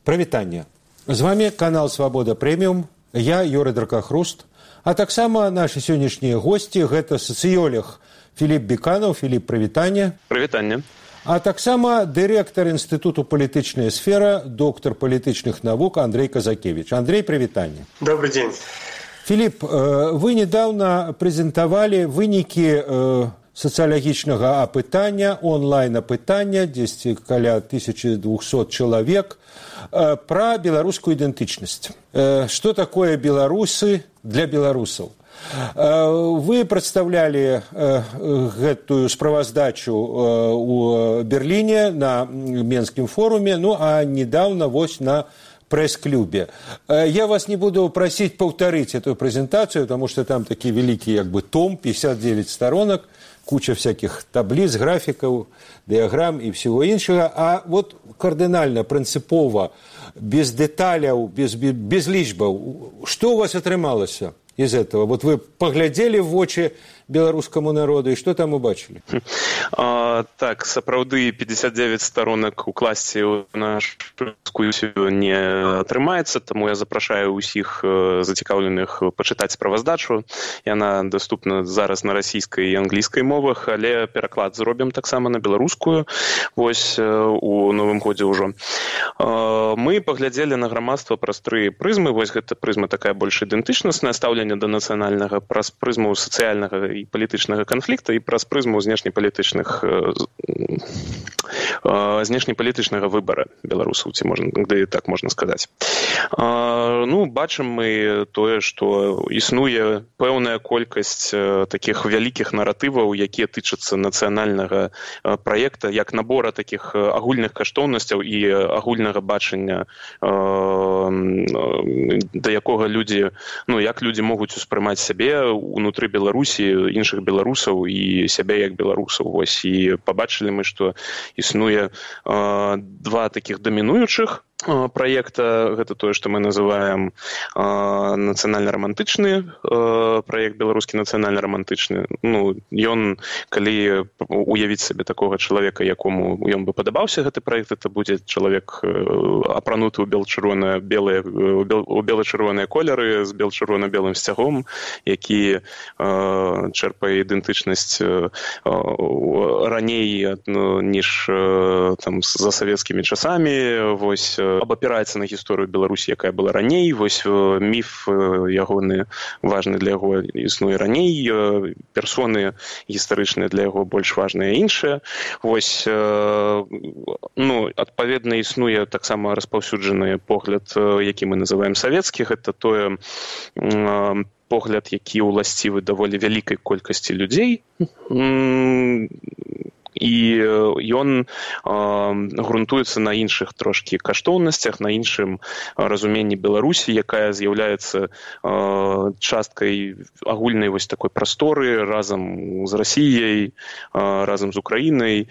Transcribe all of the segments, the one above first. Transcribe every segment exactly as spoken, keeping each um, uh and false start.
Прывітанне. З вами канал «Свабода Прэміум». Я Юрый Дракахруст. А таксама наши сённяшнія гости – гэта сацыёлог Філіп Біканаў. Філіп, прывітанне. Прывітанне. А таксама дырэктар Інстытуту палітычная сфера, доктор палітычных навук Андрей Казакевич. Андрей, прывітанне. Добрый день. Філіп, вы недавно прэзентавалі вынікі сацыялагічнага апытання, онлайн-апытання, дзесьці каля тысяча двухсот чалавек, пра беларускую ідэнтычнасць. Што такое беларусы для беларусаў? Вы прадстаўлялі гэтую справаздачу ў Берліне на Менскім форуме, ну а недавно вось на пресс-клубе. Я вас не буду просить повторить эту презентацию, потому что там такие великие как бы том, пятьдесят девять сторонок, куча всяких таблиц, графиков, диаграмм и всего иншего. А вот кардинально, принципово, без деталей, без, без лічбаў, что у вас атрымалось из этого? Вот вы поглядели в очи беларускаму народу, і што там убачылі? А, так, сапраўды пятьдесят девять сторонок укласці ў нашу дыскусію не атрымаецца, таму я запрашаю ўсіх зацікаўленых пачытаць справаздачу. Яна даступна зараз на расійскай і англійскай мовах, але пераклад зробім таксама на беларускую. Вось у новым годзе ўжо. Мы паглядзелі на грамадства праз тры прызмы. Вось гэта прызма такая больш ідэнтычнасная, стаўленне да нацыянальнага, праз прызму сацыяльнага і палітычнага канфлікта і праз прызму знешнепалітычных знешнепалітычнага выбара беларусаў, ці можна, да і так можна сказаць. Ну, бачым мы тое, што існуе пэўная колькасць такіх вялікіх наратываў, якія тычацца нацыянальнага праекта, як набора такіх агульных каштоўнасцяў і агульнага бачання, да якога людзі, ну, як людзі могуць успрымаць сябе ўнутры Беларусі, іншых беларусаў і сябе як беларусаў. Вось, і пабачылі мы, што існуе э, два такіх дамінуючых проекта. Гэта тое, што мы называем э, нацыянальна-рамантычны э, проект, беларускі нацыянальна-рамантычны. Ну, ён, калі уявіць сабе такога чалавека, якому ён бы падабаўся гэты проект, это будзе чалавек э, апрануты ў бел-чырвона-белыя у бела-чырвоныя колеры з бел-чырвона-белым сцягом, які э, чэрпае ідэнтычнасць э, раней, ну, ніж э, там за савецкімі часамі. Вось, абапіраецца на гісторыю Беларусі, якая была раней. Вось міф ягоны важны для яго існуе раней, персоны гістарычныя для яго больш важныя іншыя. Вось, ну, адпаведна існуе таксама распаўсюджаны погляд, які мы называем савецкі. Гэта тое погляд, які ўласцівы даволі вялікай колькасці людзей. І ён э, грунтуецца на іншых трошкі каштоўнасцях, на іншым разуменні Беларусі, якая з'яўляецца э, часткай агульнай вось такой прасторы разам з Расіяй, э, разам з Украінай, э,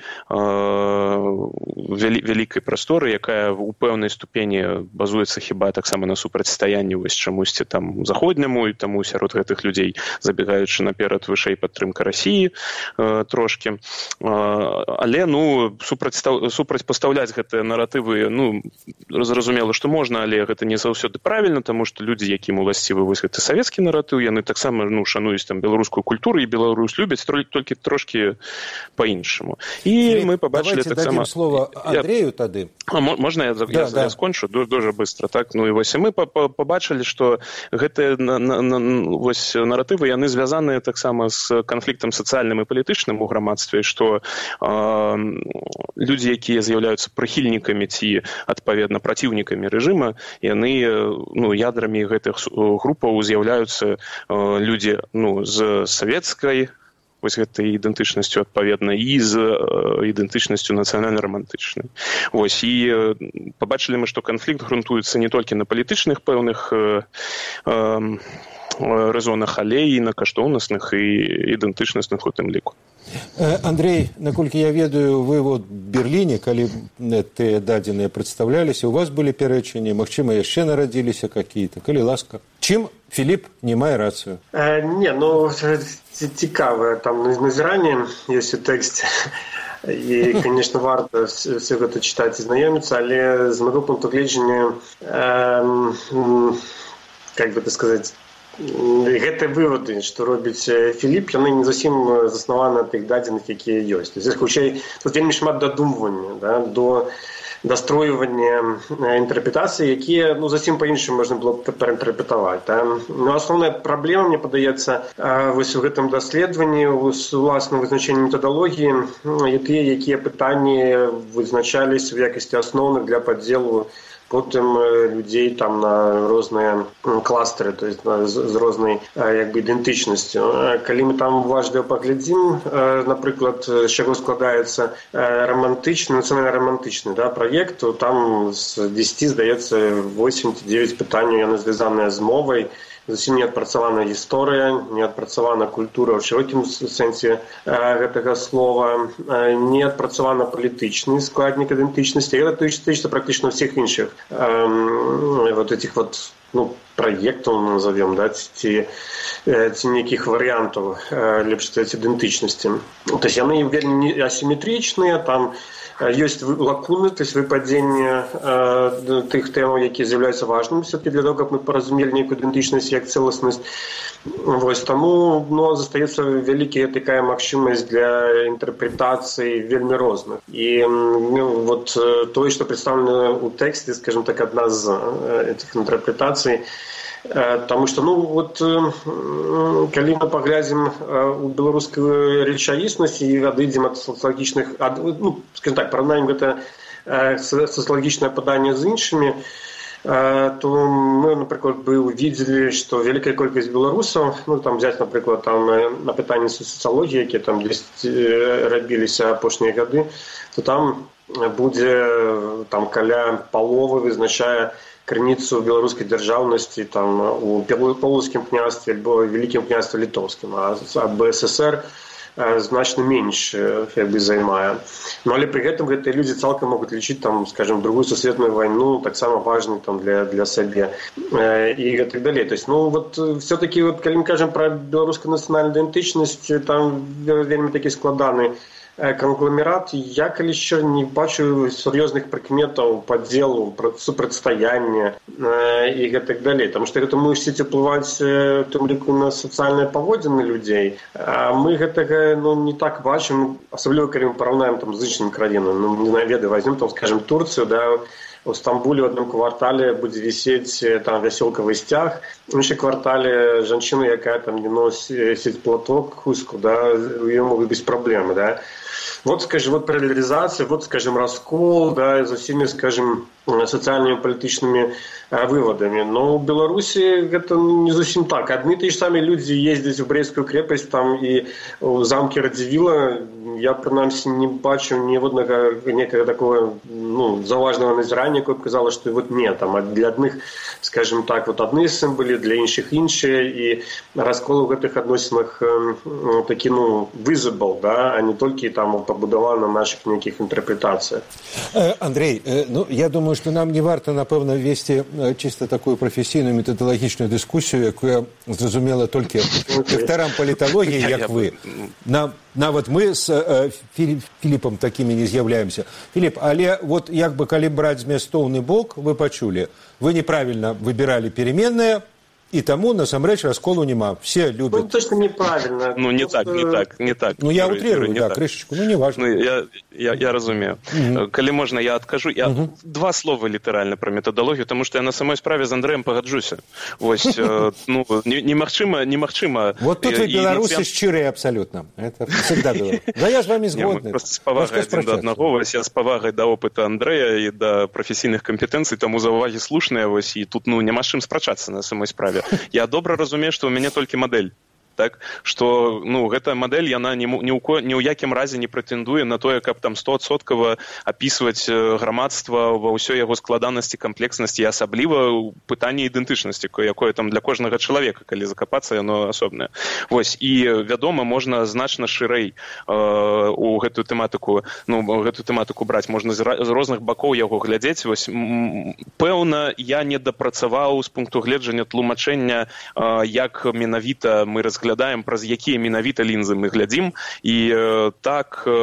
вялі, вялікай прасторы, якая у пэўнай ступені базуецца хіба таксама на супрацьстаянні вось чамусьці там заходняму, і таму сярод гэтых людзей, забегаючы наперад, вышэй падтрымка Расіі э, трошкі. Э, Але, ну, супрацьпастаўляць гэтыя наратывы, ну, зразумела, што можна, але гэта не заўсёды правільна, таму што людзі, якім уласцівы вось гэты савецкі наратыў, яны таксама, ну, шануюць там беларускую культуру і Беларусь любяць толькі трошкі па-іншаму. І мы пабачылі таксама... Давайте дадзім слова Андрею тады. А, можна я, да, я, да. я скончу? Дуже быстро, так? Ну, і вось мы пабачылі, што гэтыя на, на, на, вось наратывы, яны звязаныя таксама з канфліктам сацыяльным і палітычным у грамадстве, што людзі, якія з'яўляюцца прыхільнікамі ці, адпаведна, праціўнікамі рэжыма, яны, ну, ядрамі гэтых групаў з'яўляюцца людзі, ну, з савецкай вось гэтай ідэнтычнасцю, адпаведна, і з ідэнтычнасцю нацыянальна-рамантычнай. Вось, і пабачылі мы, што канфлікт грунтуецца не толькі на палітычных пэўных э, э, рэзонах, але і на каштоўнасных і ідэнтычнасных у тым ліку. Андрей, наколькі я ведаю, вы вот в Берліне, калі тыя дадзеныя прадстаўляліся, у вас былі пярэчанні, магчыма, яшчэ нарадзіліся какие-то, калі ласка. Чым Філіп не мае рацыю? Э, не, ну, цікаве там назіранне ёсць у тэксце. і, конечно, варта все гэта чытаць і знаёміцца, але з майго пункту гледжання, как бы так сказаць, гэтыя вывады, што робіць Філіп, яны не зусім заснаваны на тых дадзеных, якія ёсць. Хутчэй, тут вельмі шмат дадумвання, да, до настройвання інтэрпрэтацыі, якія, ну, зусім па-іншаму можна было б пераінтэрпрэтаваць. Да? Ну, асноўная праблема, мне падаецца, вось у гэтым даследаванні, у уласным вызначэнні метадалогіі, тыя, якія пытанні вызначаліся ў якасці асноўных для падзелу потым людзей там на розныя кластары, то есть з, з рознай як бы ідэнтычнасцю. Калі мы там уважліва паглядзім, напрыклад, з чаго складаецца романтычны, нацыянальна-романтычны, да, праект, то там з дзесяці, здаецца, восем ці дзевяць пытанняў яны звязаныя з мовай, зусім не адпрацавана гісторыя, не адпрацавана культура ў шырокім сэнсе гэтага слова, не адпрацавана палітычны складнік ідэнтычнасці. Гэта тычыцца практычна ўсіх іншых э, вот этих вот, ну, праектаў, назовем, да, ці, ці нейкіх варыянтаў, э, лепш сказаць, ідэнтычнасці. То есть яны вельмі асіметрычныя, там ёсць лакуны, то есть выпадзенне э, тых тэмаў, якія з'яўляюцца важнымі все-таки для того, каб мы паразумелі нейкую ідэнтычнасць як цэласнасць. Вось, таму, ну, застаецца вялікая такая магчымасць для інтэрпрэтацый вельмі розных. І, ну, вот тое, што прадстаўлена ў тэксце, скажем так, адна з этих інтэрпрэтацый, Таму што, ну, вот, калі мы паглядзім у беларускую рэчаіснасць і адыдзем ад сацыялагічных, ад, ну, скажем так, параўнаем гэта сацыялагічнае паданне з іншымі, то мы, напрыклад, бы увидели, што вялікая колькасць беларусаў, ну, там взять, напрыклад, там на пытанні сацыялогіі, якія там дзесьці рабіліся апошнія гады, то там будзе там каля паловы вызначае крыніцу беларускай дзяржаўнасці там у Паўлаўскім княстве альбо Вялікім княстве літоўскім, а БССР значна менш як бы займае. Ну, але пры гэтым гэтыя людзі цалкам могуць лічыць там, скажем, другую сусветную вайну таксама важнай там для для сабе і гэтак далей. То есть, ну, вот все-таки вот калі мы кажам пра беларускую нацыянальную ідэнтычнасць, там вельмі такі складаны конгломерат. Я калі ще не бачу сур'ёзных прыкметаў падзелу, супрацьстаяння і гэтак далей. Таму што гэта мусіць уплываць у тым ліку на сацыяльныя паводзіны людзей. А мы гэтага, ну, не так бачым, асабліва калі мы параўнаем там з іншымі краінамі. Ну, не наведы, возьмем там, скажем, Турцыю, да, у Стамбуле в одном квартале будзе вісець там вясёлкавы сцяг, в іншым квартале жанчына, якая там не носіць платок, хустку, да, у яе могуць быць праблемы, да. Вот, скажем, вот паралелізацыя, вот, скажем, раскол, да, за всеми, скажем, социальными палітычнымі выводами. Но в Беларуси это не зусім так. Одни и те же самые люди ездят в Брестскую крепость там и в замке Радзівіла. Я, принаймні, не бачу ні одного некого такого, ну, заважного назирання, яке б казало, що вот ні, там, а для одних, скажем так, вот одні символі, для інших інші, і розкол в гэтых адносинах такі, ну, visible, да, а не тільки там побудовано на наших неких інтерпретаціях. Андрей, ну, я думаю, что нам не варто, напевно, вести чисто такую професійную методологічну дискусію, яку я зрозуміла тільки докторам політології, як ви. Нам, нават мы з э, Філіпам такімі не з'яўляемся. Філіп, але вот як бы калі браць змястоўны бок, вы пачулі, вы неправильно выбирали переменные, и тому, насамрэч, расколу нема. Все любят... Ну, точно неправильно. Ну, не так, не так, не так. Ну, я утрирую, да, так. крышечку, ну, не важно. Ну, я, я, я разумею. Угу. Калі можна, я откажу. Я угу. Два слова літаральна про методологію, тому що я на самой справе з Андреем пагаджуся. Ось, ну, немагчыма, немагчыма... Вот тут вы белорусы шчырыя абсолютно. Это всегда было. Да я ж вами згодны. Просто з павагай адзін да аднаго. Вось, я з павагай да опыта Андрея і да прафесійных кампетэнцый, таму заўвагі слушныя, вось, і тут, ну, няма з чым спрачацца на самой справе. Я добра разумею, што ў мяне толькі мадэль. Так, што, ну, гэтая мадэль, яна ні, ні, ў, ні ў якім разе не прэтэндуе на тое, каб там стоадсоткава апісваць грамадства ва ўсёй яго складанасці, камплекснасці і асабліва ў пытанні ідэнтычнасці, якое там для кожнага чалавека, калі закапацца, яно асобнае. Вось, і, вядома, можна значна шырэй э, у гэтую тэматыку, ну, гэтую тэматыку браць, можна з, з розных бакоў яго глядзець. Вось, м, пэўна, я не дапрацаваў з пункту гледжання тлумачэння, э, як менавіта мы разглядаем разглядаем, праз якія менавіта лінзы мы глядзім. І э, так э,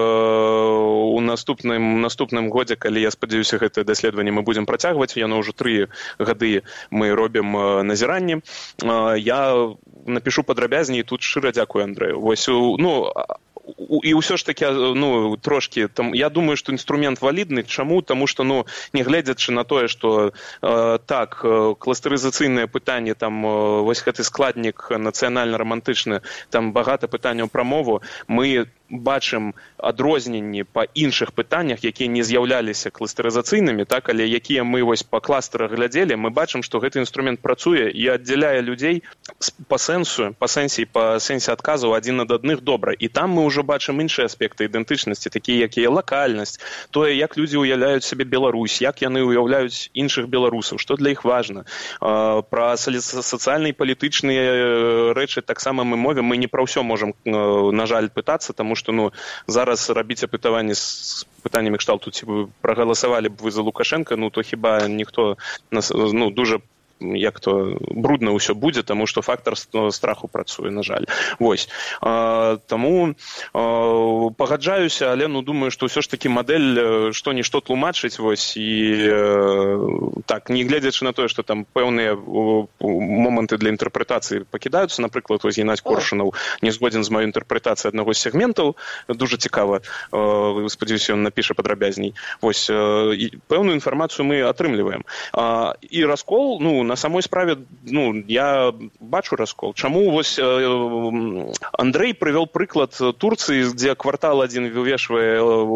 у наступным, наступным годзе, калі, я спадзяюся, гэтае даследаванне мы будзем працягваць, яно ўжо тры гады мы робім э, назіранні. Э, я напишу падрабязней, тут шчыра дзякую Андрэю. Вось, ну, і ўсё ж таки, ну, трошки, там, я думаю, што інструмент валідны. Чаму? Таму што, ну, не гледзячы на тое, што э, так, кластарызацыйнае пытанне, там, э, вось гэты складнік нацыянальна-рамантычны, там багата пытанняў пра мову, мы бачым адрозненні па іншых пытаннях, якія не з'яўляліся кластарызацыйнымі, так, але якія мы вось па кластарах глядзелі, мы бачым, што гэты інструмент працуе і аддзяляе людзей па сэнсу, па сэнсе і па сэнсе адказаў адзін ад адных добра. І там мы ўжо бачым іншыя аспекты ідэнтычнасці, такія, якія лакальнасць, тое, як людзі ўяўляюць сябе Беларусь, як яны ўяўляюць іншых беларусаў, што для іх важна. Пра сацыяльныя і палітычныя рэчы таксама мы мовім, мы не пра ўсё можам, на жаль, пытацца, таму што, ну, зараз рабіць апытаванне з пытаннямі кшталту, ці вы прагаласавалі б вы за Лукашенка, ну, то хіба ніхто, ну, дуже, як то, брудна ўсё будзе, таму што фактар страху працуе, на жаль. Вось. А, таму а, пагаджаюся, але, ну, думаю, што ўсё ж такі мадэль што-нішто тлумачыць, вось, і а, так, не гледзячы на тое, што там пэўныя моманты для інтэрпрэтацыі пакідаюцца, напрыклад, вось Геннадзь Коршунаў не згодзін з маёй інтэрпрэтацыяй аднаго з сегментаў, дуже цікава, а, спадзяюся, ён напіша падрабязней. Вось, а, і пэўную інфармацыю мы атрымліваем. А, і раскол, ну, на самой справе, ну, я бачу раскол. Чаму вось э, Андрэй прывёл прыклад Турцыі, дзе квартал адзін вывешвае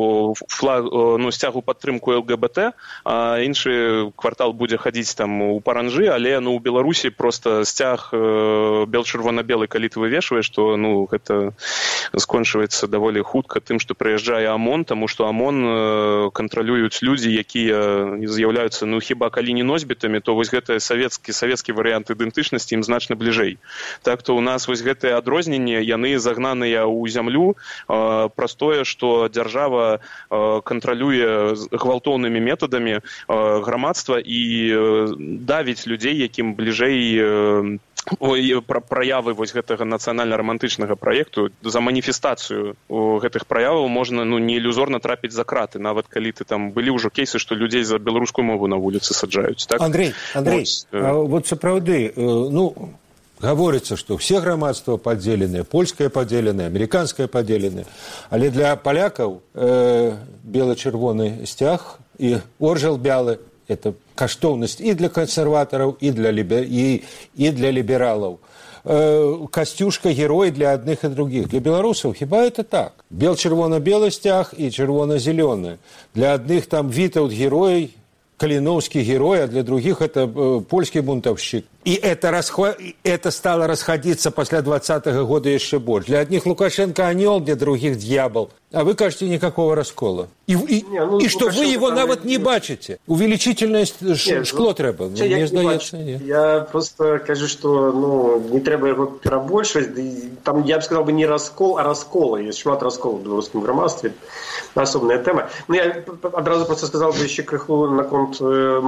флаг, ну, сцягу падтрымку эл гэ бэ тэ, а іншы квартал будзе хадзіць там у паранжы, але, ну, у Беларусі проста сцяг э, бел-чырвона-белы, калі ты вывешваеш, то, ну, гэта скончваецца даволі хутка тым, што прыязджае ОМОН, таму што ОМОН э, кантралююць людзі, якія з'яўляюцца, ну, хіба калі не носьбітамі, то вось гэтая савет Савецкі, савецкі варыянт ідэнтычнасці ім значна бліжэй. Так то ў нас вось гэтыя адрозненні, яны загнаныя ў зямлю э, праз тое, што дзяржава э, кантралюе гвалтоўнымі метадамі э, грамадства і э, давіць людзей, якім бліжэй э, пра праявы вось гэтага нацыянальна-рамантычнага праекту. За маніфестацыю гэтых праяваў можна, ну, не ілюзорна трапіць за краты, нават калі ты там былі ўжо кейсы, што людзей за беларускую мову на вуліцы саджаюць. Так? Андрей, Андрей, вот, а, вот сапраўды, ну, говорится, что все грамадства поделены, польское поделены, американское поделены, але для поляков э, бело-чырвоны сцяг и оржал бялы – это каштоўнасць и для консерваторов, и для, либер... и, и для либералов. Э, Костюшка – герой для одних и других. Для белорусов хиба это так. Бел-чырвона-белый стяг и чырвона-зеленый. Для одних там Витаут – герой, Калиновский герой, а для других это э, польский бунтовщик. И это, расход... это стало расходиться после двадцатого года еще больше. Для одних Лукашенко анёл, для других дьявол. А вы кажете, никакого раскола. И, и, не, ну, и что вы его навод не бачите. Увеличительное ш... шкло треба. Ну, мне здається, ні. Я просто кажу, що, ну, не треба його перебольшувати. Там, я б сказав, не раскол, а раскола. Є шмат расколу в білоруському громадстві. Особная тема. Ну, я одразу просто сказав би ще крихлу на конт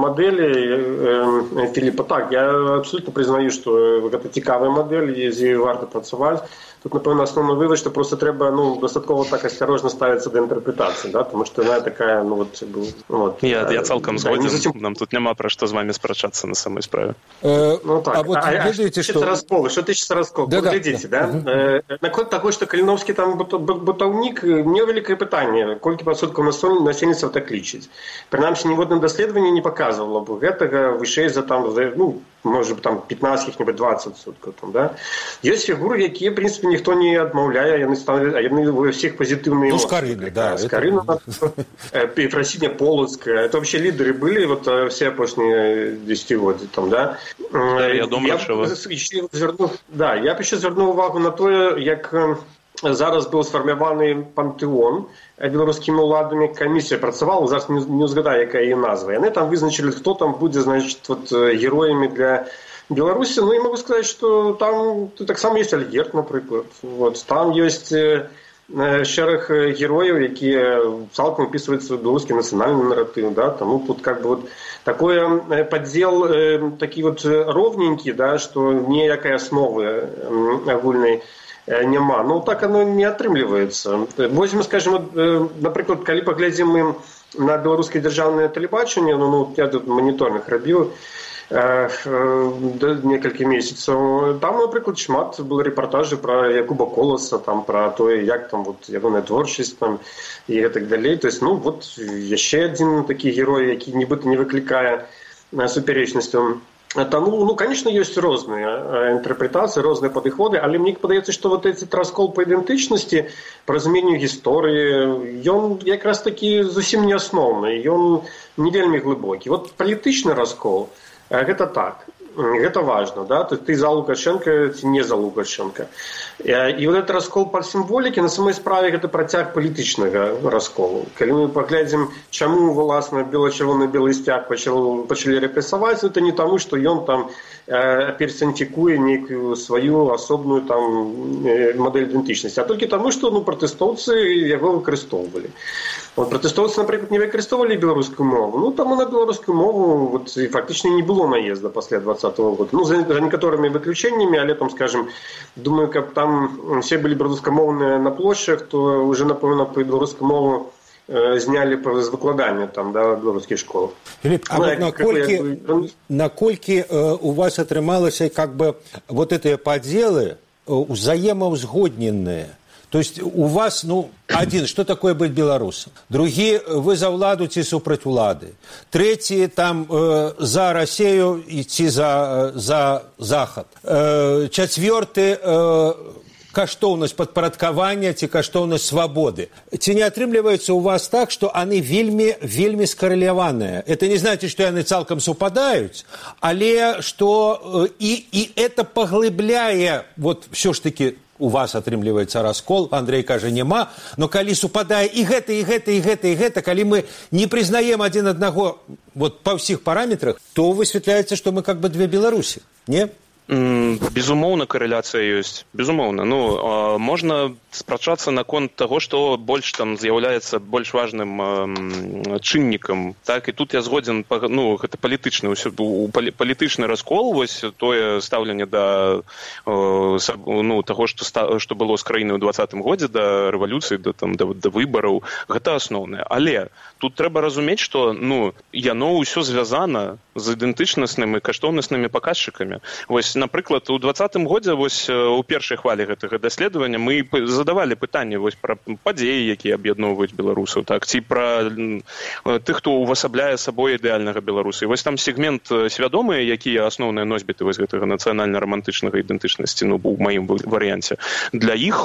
моделі Філіпа. Так, я абсолютно признаю, що це цікава модель, з нею варто працювати. Тут, напевно, основний вивод, що просто треба, ну, достатково так осторожно ставитися до інтерпретації, да? Тому що вона така, ну, от, от. Я, я цілком да, згоден, зачем... нам тут нема про що з вами спрачатися на самій справі. Э, ну, так, а, вот, а, глядите, что... расколы, что тысяча расколов, да, глядите, да? да? да? Э, наклад такой, что Калиновский там бутовник, мне великое питание, кольки процентов насельництва так лічить. Принаймні, ні в одному дослідженні не показувало б гэтага вышэй за, там, за, ну, може, там, пятнадцать, каких-нибудь двадцать сутков, там, да? Есть фигуры, які, в принципе, ніхто не адмаўляе, яны становятся, яны у всех позитивные эмоции. Ну, Скорина, да. Скорина, это... Ефросинья Полоцкая, это вообще лидеры были, вот все последние десятилетия, там, да? Я думаю, що ви... Да, я б ще звернув увагу на те, як зараз був сформований пантеон білоруськими владами, комісія працювала, зараз не, не згадаю, яка її назва. І вони там визначили, хто там буде, значить, от, героями для Беларуси. Ну, и могу сказать, что там так само есть Альгерт, например. Вот, там есть шэраг герояў, якія цалкам упісваюць свой беларускі нацыянальны наратыў, да, таму тут как бы вот такое падзел такі вот роўненькі, да, што ніякай асновы агульнай няма. Ну так оно не атрымліваецца. Возьмем, скажем, напрыклад, калі паглядзім мы на беларускае дзяржаўнае тэлебачанне, ну, ну я тут маніторинг рабіў некалькі месяцаў. Там, напрыклад, шмат было рэпартажы пра Якуба Коласа, там пра тое, як там вот ягоная творчасць там і гэтак далей. То есть, ну вот яшчэ адзін такі герой, які нібыта не выклікае супярэчнасцяў. Тому, ну, конечно, есть розныя інтэрпрэтацыі, розныя падыходы, але мне падаецца, што вот этот раскол па ідэнтычнасці, па разуменню гісторыі, ён якраз такі зусім не асноўны, ён не вельмі глыбокі. Вот палітычны раскол гэта так, гэта важно, да? То есть ты за Лукашенко ці не за Лукашенко. І вот этот раскол па сімволікі на самой справе гэта працяг палітычнага расколу. Калі мы паглядзім, чаму власна бело-чырвоны-белы сцяг пачалі рэпрэсаваць, это не таму, што ён там персаніфікуе нейкую сваю асобную там мадэль ідэнтычнасці, а толькі таму, што ну, пратэстоўцы яго выкарыстоўвалі. Вот, пратэстоўцы, напрыклад, не выкарыстоўвалі беларускую мову. Ну, таму на беларускую мову вот, фактычна не было наезда пасля двадцатого года. Ну, за, за некаторымі выключэннямі, але там, скажем, думаю, каб там все былі беларускамоўныя на плошчах, то уже, напэўна, па беларускую мову знялі з выкладання там, да, беларускіх школ. Філіп, а ну, вот наколькі, як... наколькі э, у вас атрымалася как бы вот этыя падзелы узаемаўзгодненыя? То есть у вас, ну, один, что такое быть белорусом? Другие, вы за владу ці супраць улады. Третьи, там, э, за Россию ці за, за Захад. Э, четвертый, э, каштоўнасць падпарадкавання ці каштоўнасць свабоды. Ці не атрымліваецца у вас так, што яны вельмі, вельмі скарэляваныя? Это не значит, што яны цалкам супадаюць, але што і, і это паглыбляе, вот, все ж таки, у вас атрымліваецца раскол, Андрей кажа, няма, но калі супадае і гэта, і гэта, і гэта, і гэта, калі мы не прызнаем адзін аднаго вот, па ўсіх параметрах, то высвятляецца, што мы как бы две Беларусі, не? Безумоўна, карэляцыя ёсць. Безумоўна. Ну, можна спрачацца наконт таго, што больш там з'яўляецца больш важным э, чыннікам. Так, і тут я згодзін, ну, гэта палітычны, палітычны раскол, вось тое стаўленне да э, ну, таго, што, што было з краінай у двадцатым годзе, да рэвалюцыі, да, там, да, да выбараў, гэта асноўнае. Але тут трэба разумець, што ну, яно ўсё звязана з ідэнтычнаснымі каштоўнаснымі паказчыкамі. Вось, напрыклад, у двадцатым годзе вось у першай хвалі гэтага даследавання мы задавалі пытанне вось пра падзеі, якія аб'ядноўваюць беларусаў, так, ці пра тых, хто увасабляе сабой ідэальнага беларуса. І вось там сегмент свядомыя, якія асноўныя носьбіты вось гэтага нацыянальна-рамантычнага ідэнтычнасці, ну, у маім варыянце. Для іх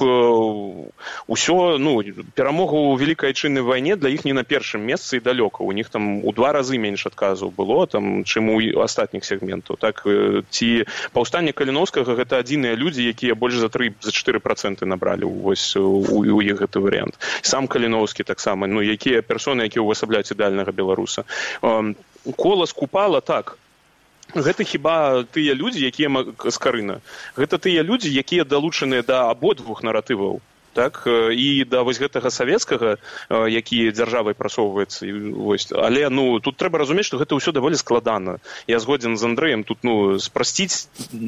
усё, ну, перамога ў вялікай айчыннай вайне для іх не на першым месцы і далёка. У них там у два разы менш адказаў было, там, чым у астатніх сегментаў. Так, ці паўстанне Каліноўскага гэта адзіныя людзі, якія больш за тры за чатыры працэнты набралі вось у, у іх гэты варыянт. Сам Каліноўскі таксама, ну, якія персоны, якія ўвасабляюць ідэальнага беларуса. Колас, Купала, так. Гэта хіба тыя людзі, якія з Карына. Гэта тыя людзі, якія далучаныя да абодвух наратываў. Так, і да вось гэтага савецкага, які дзяржавай прасоўваецца. Вось. Але ну, тут трэба разумець, што гэта ўсё даволі складана. Я згодзін з Андрэем, тут ну, спрасціць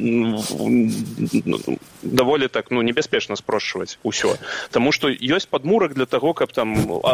даволі так ну, небяспечна спрошчваць усё. Таму што ёсць падмурак для таго, каб там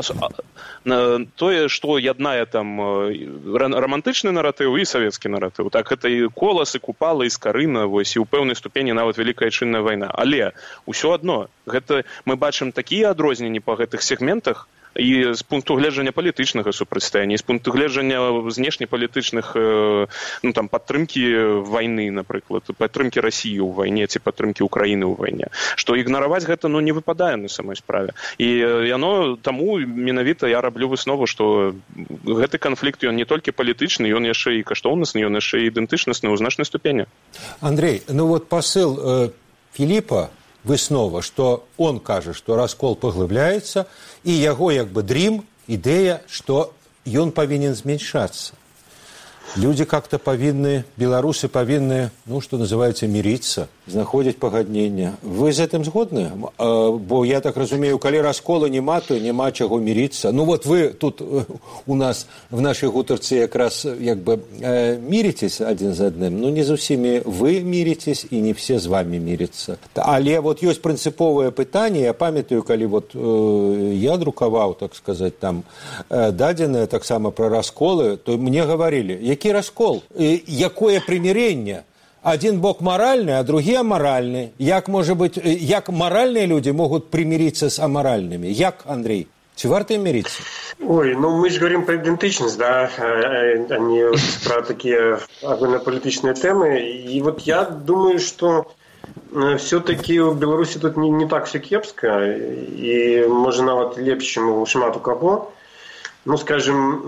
тое, што яднае там рамантычны наратыў і савецкі наратыў. Так, гэта і Колас, і Купала, і Скарына, вось, і ў пэўнай ступені нават вялікая айчынная вайна. Але ўсё адно, гэта мы бачым такія адрозненні па гэтых сегментах і з пункту гледжання палітычнага супрацьстаяння, і з пункту гледжання знешнепалітычных ну, там, падтрымкі вайны, напрыклад, падтрымкі Расіі ў вайне ці падтрымкі Украіны ў вайне, што ігнараваць гэта ну, не выпадае на самой справе. І яно таму менавіта я раблю выснову, што гэты канфлікт ён не толькі палітычны, ён яшчэ і каштоўнасны, ён яшчэ і ідэнтычнасны ў значнай ступені. Андрей, ну вот посыл э, Філіпа выснова, што он кажа, што раскол паглыбляецца, і яго як бы дрім, ідэя, што ён павінен зменшацца. Люди как-то павінны, беларусы павінны, ну, что называется, мириться, знаходзіць пагадненне. Вы з гэтым згодны? Бо я так разумею, калі раскола няма, то няма чаго мириться. Ну, вот вы тут у нас в нашей гутарцы якраз як бы миритесь один з адным, ну, не з усімі вы миритесь, і не все з вами мирятся. Але вот ёсць прынцыповае пытанне, я памятаю, калі вот я друкаваў, так сказать, там дадзеныя таксама пра расколы, то мне говорили, які раскол, якое прымірэнне. Один бок моральный, а другі аморальны. Як, можа быць, як моральныя люди могут примириться с аморальными? Як, Андрей? Ці варта мириться? Ой, ну мы же говорим про идентичность, да, а не про такие агульнополитичные темы. И вот я думаю, что все-таки в Беларуси тут не, не так все кепско, и може нават лепш, чым шмат у кого. Ну, скажем,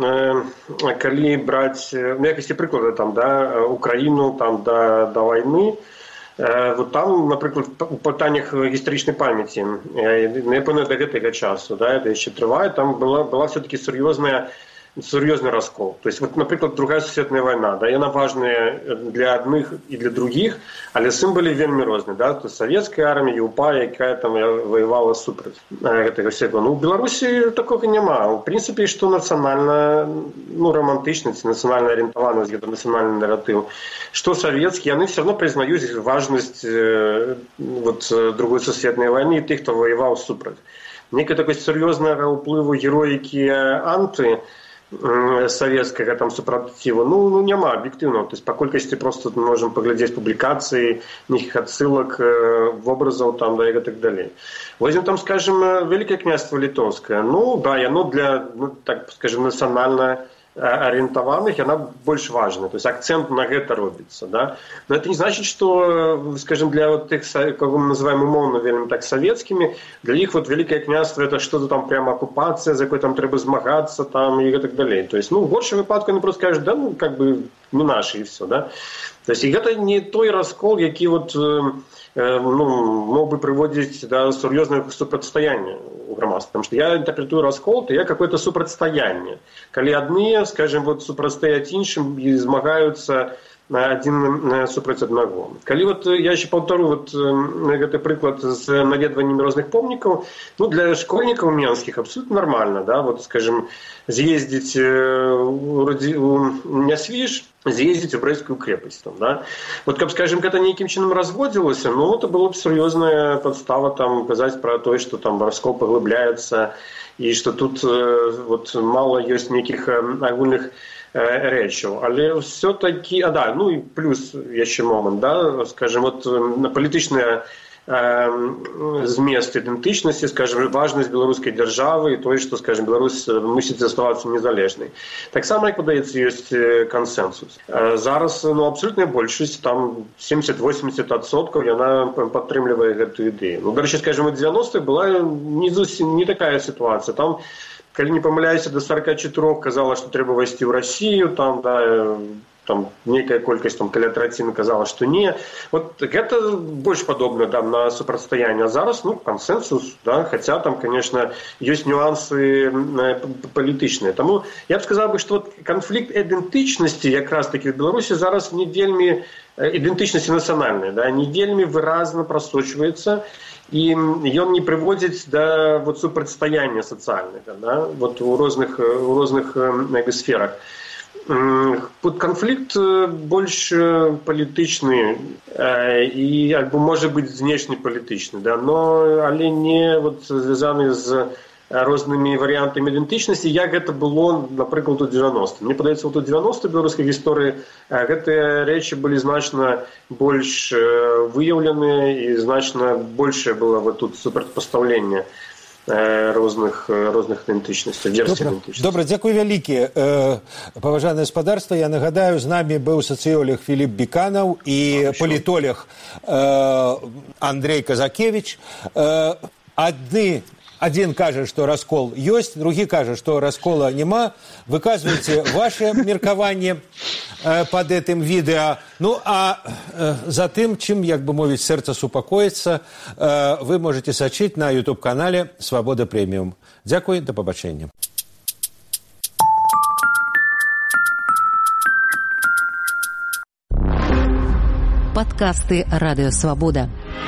калі браць, ну, якасці прыклада, там, да, Украіну, там, да, да вайны, вот там, напрыклад, у пытаннях гістарычнай памяці, напэўна, да гэтага часу, да, это яшчэ трывае, там была, была все-таки сур'ёзная сур'ёзны раскол. То есть, вот, напрыклад, другая сусветная вайна, да, яна важная для адных і для другіх, але сімвалы вельмі розныя, да, то савецкая армія, УПА, якая там воевала супраць гэтага всего. Ну, у Беларусі такога няма. У прынцыпе, што нацыянальна, ну, романтычнасць, нацыянальна арыентаванасць, гэта нацыянальны наратыў, што савецкі, яны все равно прызнаюць важнасць э, вот, другой сусветнай вайны і тых, хто воеваў супраць. Некая такой сур'ёзнага ўплыву героікі анты советскага там супротиву, ну, ну няма объективно, то есть по колькости просто мы можем поглядеть публикации, неких отсылок, образов там, да, и так далее. Возьмем там, скажем, Великое княжество Литовское, ну, да, и оно для, ну, так скажем, национально ориентованных, она больше важна, то есть акцент на это робится, да. Но это не значит, что, скажем, для вот тех, кого мы называем умовно, верно, так, советскими, для них вот Великое княжество это что-то там прямо оккупация, за какой там треба змагаться там и так далее. То есть, ну, в горшем выпадку они просто скажут, да, ну, как бы, не наши и все, да. То есть, это не той раскол, який вот, э, ну, мог бы приводить до сур'ёзнага супрацьстаяння у грамадства. Потому что я интерпретую раскол, то я какое-то супрацьстаянне. Калі адны, скажем, вот супрацьстаяць іншым і змагаюцца один супраць аднаго. Калі вот я еще паўтару вот гэты прыклад з наведваннямі розных помнікаў, ну, для школьнікаў менскіх абсолютно нормально, да, вот, скажем, з'ездзіць у Нясвіж, з'ездзіць у Брэсцкую крэпасць, там, да. Вот, каб, скажем, гэта нейкім чынам разводзілася, ну, это было б сур'ёзная падстава там казаць пра тое, што там раскол паглыбляецца і што тут вот мало ёсць нейкіх агульных рэчаў, але все-таки, а да, ну і плюс яшчэ момант, да, скажем, вот на палітычныя э, змест ідэнтычнасці, скажем, важнасць беларускай дзяржавы і тое, што, скажем, Беларусь мусіць заставацца незалежнай. Таксама, як падаецца, ёсць кансэнсус. Зараз, ну, абсолютная большасць, там семьдесят-восемьдесят адсоткаў яна падтрымлівае гэтую ідэю. Ну, дарэчы, скажем, у дзевяностых была не зусім не такая сітуацыя. Там, калі не памыляюся, до сорок четыре казала, што трэба вайсці ў Расію, там, да, там нейкая колькасць, там, каля траціны казала, што не. Вот гэта больш падобна, да, на супрацьстаянне. А зараз, ну, кансэнсус, да, хаця там, конечно, ёсць нюансы палітычныя. Таму я б сказаў бы, што вот канфлікт ідэнтычнасці якраз такі в Беларусі зараз не вельмі ідэнтычнасці нацыянальнай, да, не вельмі выразна прасочваецца. І ён не прыводзіць да вот супрацьстаяння сацыяльнага, да, вот у розных у розных э, сферах. Тут канфлікт больш палітычны э, і альбо можа быць знешнепалітычны, да, но але не вот звязаны з рознымі варыянтамі ідэнтычнасці, як гэта было, напрыклад, у дзевяностых. Мне падаецца, вот у дзевяностых беларускай гісторыі гэтыя рэчы былі значна больш выяўленыя і значна большае было вот тут супрацьпастаўленне розных розных ідэнтычнасцяў, версій ідэнтычнасці. Добра, дзякуй вялікі. Паважанае гаспадарства, я нагадаю, з намі быў сацыёлог Філіп Біканаў і палітолог Андрей Казакевич. Адны Один кажа, што раскол ёсць, другі кажа, што раскола няма. Выказвайце ваше меркаванне э, пад гэтым відэа. Ну, а э, за тым, чым, як бы мовіць, сэрца супакоіцца, э, вы можете сачыць на ютуб-канале «Свабода Прэміум». Дзякуй, да пабачэння. Подкасты «Радио Свобода».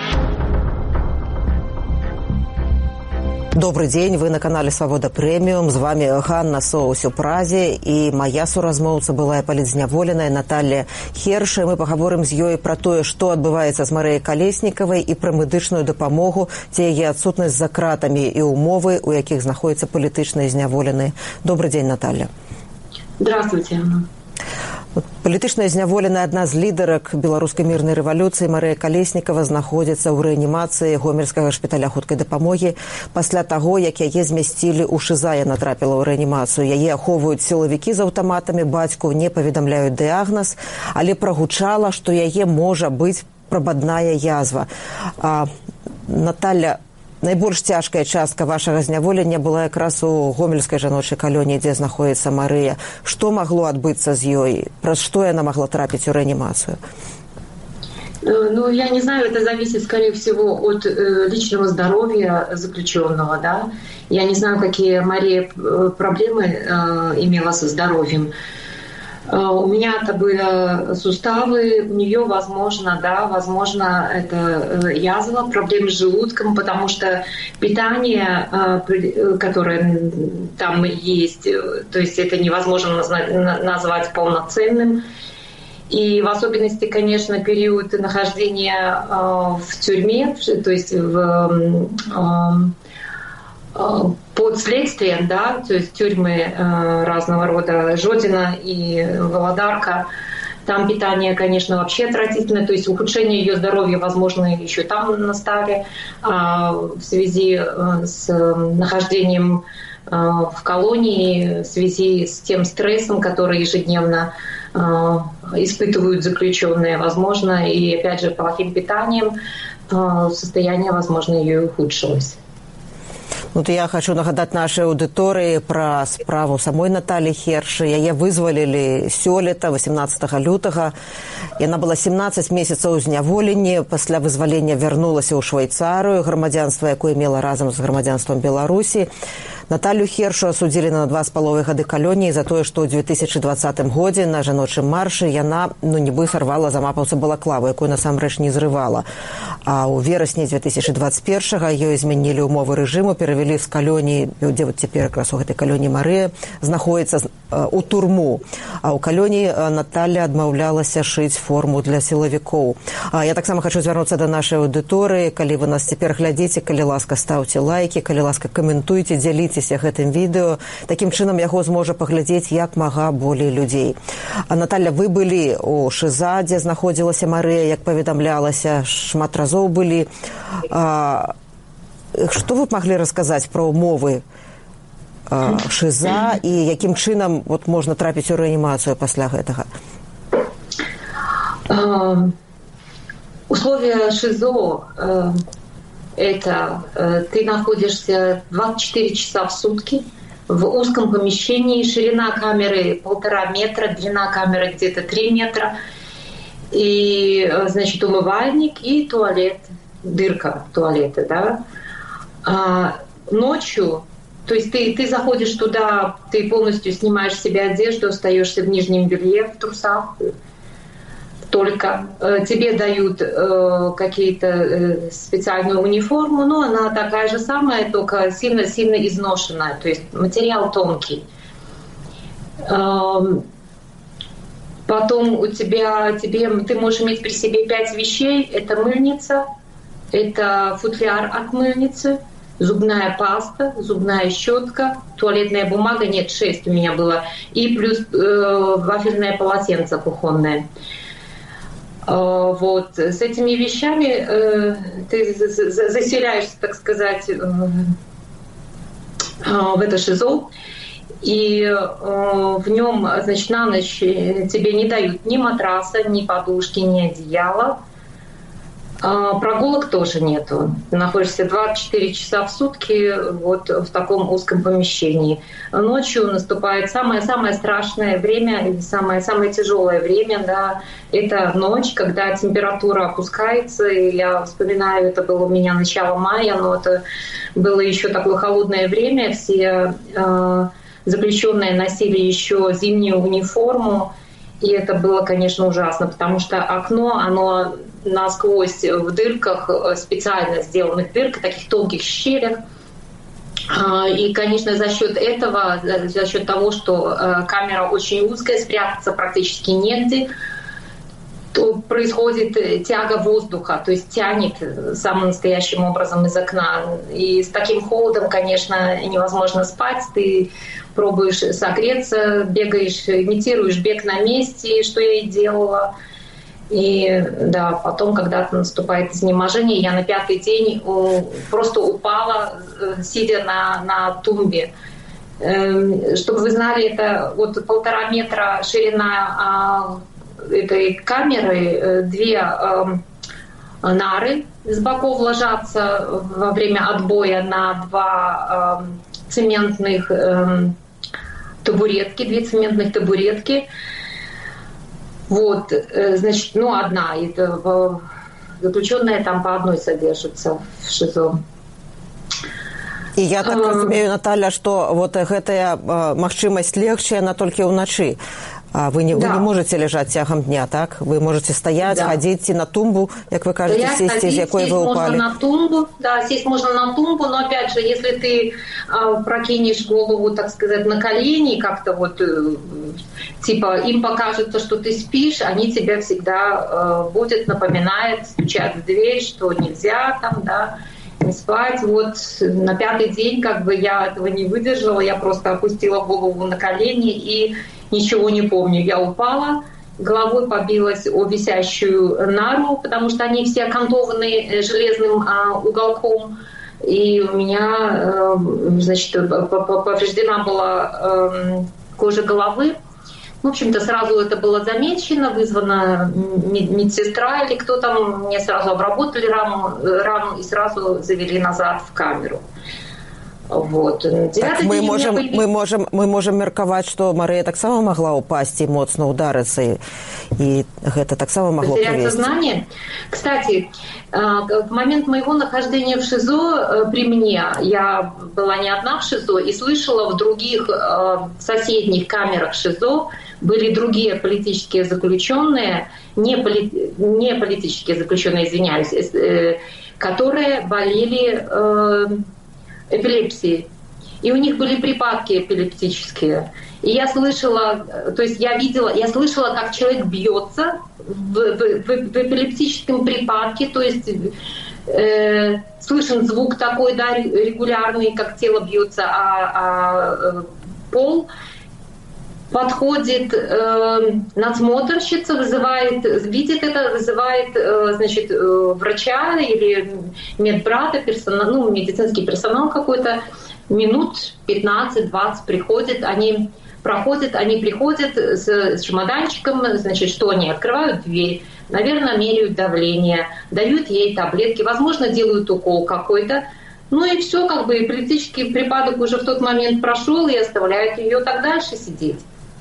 Добрый день, вы на канале «Свобода Премиум». З вами Ганна Соус у Празе і моя суразмоўца былая палітзняволеная Наталья Херш. Мы пагаворым з ёй пра тое, што адбываецца з Марыяй Калеснікавай і пра медычную дапамогу, ці яе адсутнасць за кратамі і умовы, у якіх знаходзяцца палітычныя зняволеныя. Добрый день, Наталья. Здравствуйте, Анна. Палітычная зняволеная адна з лідарак беларускай мірнай рэвалюцыі Марыя Калеснікава знаходзіцца ў рэанімацыі гомельскага шпіталя хуткай дапамогі. Пасля таго, як яе змясцілі ў ШІЗА, яна трапіла ў рэанімацыю. Яе ахоўваюць сілавікі з аўтаматамі, бацьку не паведамляюць дыягназ, але прагучала, што яе можа быць прабадная язва. А, Наталья, найбольш цяжкая частка вашага зняволення была якраз у гомельскай жаночай калоніі, дзе знаходіцца Марыя. Што магло адбыцца з ёй? Праз што яна могла трапіць у рэанімацыю? Ну, я не знаю, это зависит, скорее всего, от э, личного здоровья заключенного, да. Я не знаю, какие Мария проблемы э, имела со здоровьем. У меня-то были суставы, у нее, возможно, да, возможно, это язва, проблемы с желудком, потому что питание, которое там есть, то есть это невозможно назвать полноценным. И в особенности, конечно, период нахождения в тюрьме, то есть в... под следствием, да, то есть тюрьмы э, разного рода, Жодино и Володарка, там питание, конечно, вообще отвратительное, то есть ухудшение ее здоровья, возможно, еще там настали, а в связи с нахождением э, в колонии, в связи с тем стрессом, который ежедневно э, испытывают заключенные, возможно, и, опять же, плохим питанием, э, состояние, возможно, ее ухудшилось. Ну, то я хочу нагадаць нашай аўдыторыі пра справу самой Натальі Херш. Яе вызвалілі сёлета, восемнадцатага лютага. Яна была семнаццаць месяцаў у зняволенні. Пасля вызвалення вярнулася ў Швейцарыю, грамадзянства, якое мела разам з грамадзянствам Беларусі. Наталью Хершу асудзілі на два з паловай гады калоніі за тое, што ў две тысячы двадцатым годзе на жаночым маршы яна, ну, нібы сарвала за мапаўцы балаклаву, якую насамрэч не зрывала. А ў верасні две тысячы двадцать першага ёй змянілі ўмовы рэжыму, перавялі з калоніі, дзе вот цяпер якраз у гэтай калоніі Марыя знаходіцца у турму. А ў калоніі Наталья адмаўлялася шыць форму для сілавікоў. А я таксама хочу звярнуцца да нашай аўдыторыі. Калі вы нас цяпер глядзіце, калі ласка, стаўце лайкі, калі ласка, каментуйце, дзяліцеся гэтым відэо. Такім чынам яго зможа паглядзець як мага болей людзей. А Наталья, вы былі у ШІЗА, дзе знаходзілася Марыя, як паведамлялася, шмат разоў былі. А, што вы б маглі расказаць пра ўмовы ШІЗА і якім чынам вот, можна трапіць у рэанімацыю пасля гэтага? Uh, условия ШИЗО uh, это uh, ты находишься двадцать четыре часа в сутки в узком помещении, ширина камеры полтора метра, длина камеры где-то три метра, и, значит, умывальник и туалет, дырка туалета, да. Uh, ночью, то есть ты, ты заходишь туда, ты полностью снимаешь с себя одежду, остаешься в нижнем белье, в трусах, только тебе дают э, какие-то э, специальную униформу, но она такая же самая, только сильно-сильно изношенная, то есть материал тонкий. Э, потом у тебя, тебе, ты можешь иметь при себе пять вещей. Это мыльница, это футляр от мыльницы, зубная паста, зубная щетка, туалетная бумага, нет, шесть у меня было, и плюс э, вафельное полотенце кухонное. Э, вот, с этими вещами э, ты заселяешься, так сказать, э, в это ШИЗО, и э, в нем, значит, на ночь тебе не дают ни матраса, ни подушки, ни одеяла. Прогулок тоже нету. Ты находишься двадцать четыре часа в сутки вот в таком узком помещении. Ночью наступает самое-самое страшное время, или самое-самое тяжелое время, да, это ночь, когда температура опускается. И я вспоминаю, это было у меня начало мая, но это было еще такое холодное время. Все э, заключенные носили еще зимнюю униформу. И это было, конечно, ужасно, потому что окно, оно насквозь в дырках, специально сделанных дырках, таких тонких щелях. И, конечно, за счет этого, за счет того, что камера очень узкая, спрятаться практически негде, то происходит тяга воздуха, то есть тянет самым настоящим образом из окна. И с таким холодом, конечно, невозможно спать. Ты пробуешь согреться, бегаешь, имитируешь бег на месте, что я и делала. И да, потом, когда наступает изнеможение, я на пятый день просто упала, сидя на, на тумбе. Чтобы вы знали, это вот полтора метра ширина этой камеры, две нары с боков ложатся во время отбоя на два цементных табуретки, две цементных табуретки. Вот, значит, ну, одна, это заключенная там по одной содержится в ШИЗО. І я так разумею, Наталья, што вот гэтая магчымасць легче, она толькі ўначы. Вы не, да. вы не можете лежать цягам дня, так? Вы можете стоять, да. ходить на тумбу, как вы кажете, стоять, сесть, ходить, из якой сесть вы упали. Можно на тумбу, да, сесть можно на тумбу, но опять же, если ты а, прокинешь голову, так сказать, на колени, как-то вот, э, типа, им покажется, что ты спишь, они тебя всегда э, будут напоминать, стучат в дверь, что нельзя там, да, не спать. Вот на пятый день, как бы, я этого не выдержала, я просто опустила голову на колени и ничего не помню. Я упала, головой побилась о висящую нару, потому что они все окантованы железным а, уголком. И у меня, э, значит, повреждена была э, кожа головы. В общем-то, сразу это было замечено, вызвана медсестра или кто там, мне сразу обработали рану, рану и сразу завели назад в камеру. Вот. Так мы можем, меня... мы можем, мы можем меркаваць, што Марыя таксама могла упасть и моцна ударыцца, и гэта таксама могло потерять привести. Сознание. Кстати, в момент моего нахождения в ШИЗО при мне, я была не одна в ШИЗО, и слышала в других соседних камерах ШИЗО были другие политические заключенные, не, поли... не политические заключенные, извиняюсь, которые болели эпилепсией. И у них были припадки эпилептические. И я слышала, то есть я видела, я слышала, как человек бьется в, в, в, в эпилептическом припадке, то есть э, слышен звук такой, да, регулярный, как тело бьется о, о пол. Подходит э, надсмотрщица, вызывает, видит это, вызывает, э, значит, э, врача или медбрата, персонал, ну, медицинский персонал какой-то, минут пятнадцать-двадцать приходит, они проходят, они приходят с, с чемоданчиком, значит, что они открывают дверь, наверное, меряют давление, дают ей таблетки, возможно, делают укол какой-то. Ну и все, как бы эпилептический припадок уже в тот момент прошел, и оставляют ее так дальше сидеть.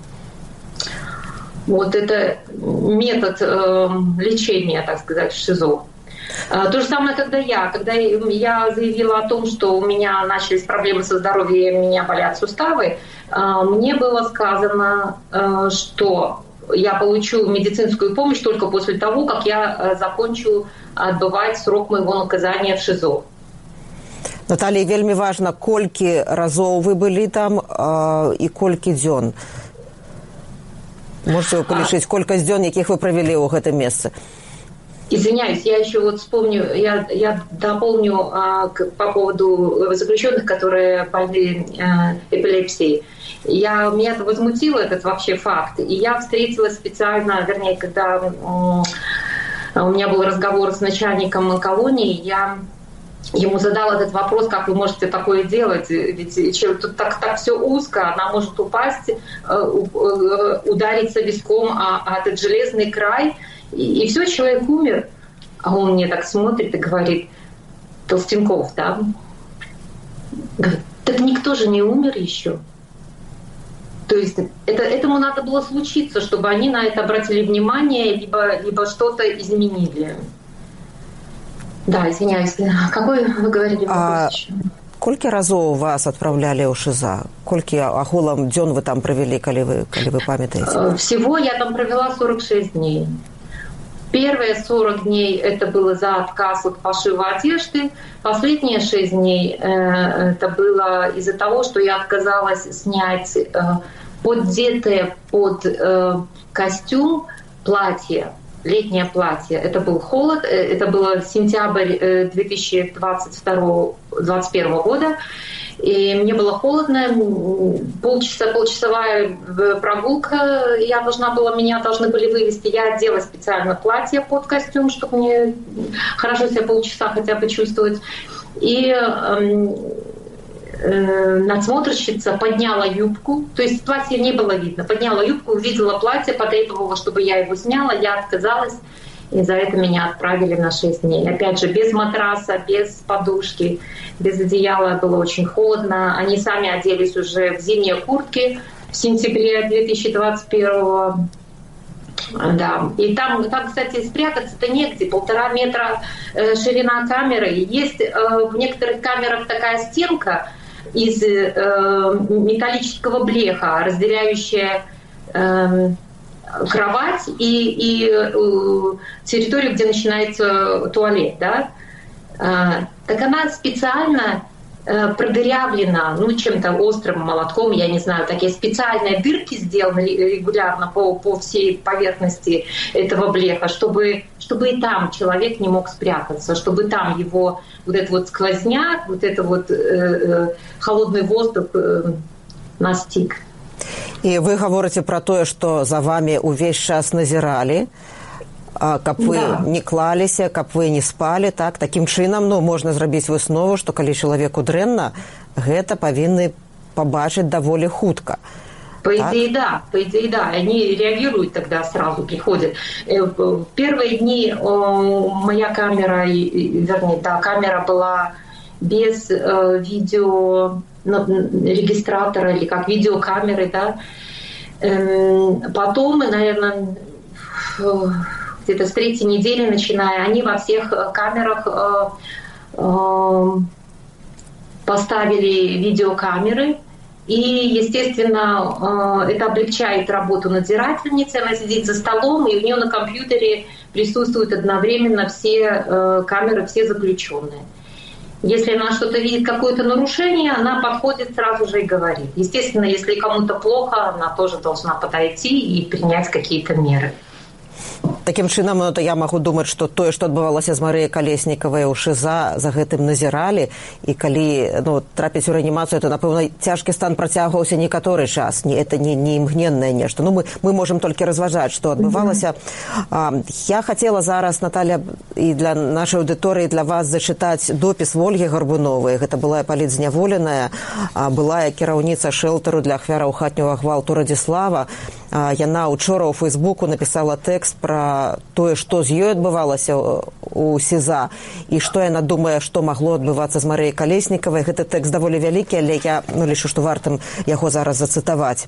Вот это метод э, лечения, так сказать, в ШИЗО. Э, то же самое, когда я. Когда я заявила о том, что у меня начались проблемы со здоровьем, у меня болят суставы, э, мне было сказано, э, что я получу медицинскую помощь только после того, как я э, закончу отбывать срок моего наказания в ШИЗО. Наталья, вельмі важна, колькі разоў вы былі там э, і колькі дзён? Можете вы полишить, сколько дзён, якіх вы провели ў гэтым месцы? Извиняюсь, я еще вот вспомню, я, я дополню а, к, по поводу заключенных, которые больны а, эпилепсией. Я, меня это возмутило, этот вообще факт. И я встретила специально, вернее, когда а, у меня был разговор с начальником колонии, я ему задала этот вопрос, как вы можете такое делать, ведь тут так, так все узко, она может упасть, удариться виском о, о этот железный край, и, и все, человек умер. А он мне так смотрит и говорит, Толстенков, да? Говорит, так никто же не умер еще. То есть это, этому надо было случиться, чтобы они на это обратили внимание, либо, либо что-то изменили. Да, извиняюсь. Какой вы говорили вопрос еще? Колькі разоў вас адпраўлялі ў ШИЗО? Колькі агулам дзён вы там провели, калі вы, калі вы памятаеце? Всего я там провела сорок шесть дней. Первые сорок дней это было за отказ от пошива одежды. Последние шесть дней это было из-за того, что я отказалась снять поддетое под костюм платье, летнее платье. Это был холод, это было сентябрь две тысячи двадцать второго — двадцать первого года. И мне было холодно, полчаса, полчасовая прогулка, я должна была, меня должны были вывести. Я одела специально платье под костюм, чтобы мне хорошо себя полчаса хотя бы чувствовать. И э, э, надсмотрщица подняла юбку, то есть платье не было видно, подняла юбку, увидела платье, потребовала, чтобы я его сняла, я отказалась. И за это меня отправили на шесть дней. Опять же, без матраса, без подушки, без одеяла, было очень холодно. Они сами оделись уже в зимние куртки в сентябре две тысячи двадцать первого. Да. И там, там, кстати, спрятаться-то негде. Полтора метра э, ширина камеры. Есть э, в некоторых камерах такая стенка из э, металлического блеха, разделяющая э, кровать и, и э, территорию, где начинается туалет, да, э, так она специально э, продырявлена, ну, чем-то острым молотком, я не знаю, такие специальные дырки сделаны регулярно по, по всей поверхности этого блеха, чтобы, чтобы и там человек не мог спрятаться, чтобы там его вот этот вот сквозняк, вот это вот э, э, холодный воздух э, настиг. І вы гаворыце пра тое, што за вамі ўвесь час назіралі, каб вы да. не клаліся, каб вы не спалі, так? Такім чынам, ну, можна зрабіць выснову, што калі чалавеку дрэнна, гэта павінны пабачыць даволі хутка. По идее, так? да, по идее, да. Они реагируют тогда сразу, приходят. В первые дни моя камера, вернее, да, камера была без видео регистратора или как видеокамеры, да. Потом, наверное, где-то с третьей недели начиная, они во всех камерах поставили видеокамеры. И, естественно, это облегчает работу надзирательницы. Она сидит за столом, и у нее на компьютере присутствуют одновременно все камеры, все заключенные. Если она что-то видит, какое-то нарушение, она подходит сразу же и говорит. Естественно, если кому-то плохо, она тоже должна подойти и принять какие-то меры. Такім чынам, ну, то я магу думаць, што тое, што адбывалася з Марыяй Калеснікавай у ШИЗА, за гэтым назіралі, і калі ну, трапіць у рэанімацыю, то, напэўна, цяжкі стан працягваўся некаторы час. Не, это не, не імгненнае нешта. Ну, мы, мы можам толькі разважаць, што адбывалася. Mm-hmm. Я хацела зараз, Наталья, і для нашай аўдыторыі, для вас зачытаць допіс Ольгі Гарбуновай. Гэта была палітзняволеная, былая кіраўніца шэлтару для ахвяраў хатняга гвалту Радзіслава. Яна учора ў Фейсбуку напісала тэкст пра тое, што з ёй адбывалася у СІЗА і што яна думае, што магло адбывацца з Марыяй Калеснікавай. Гэты тэкст даволі вялікі, але я ну, лічу, што вартым яго зараз зацытаваць.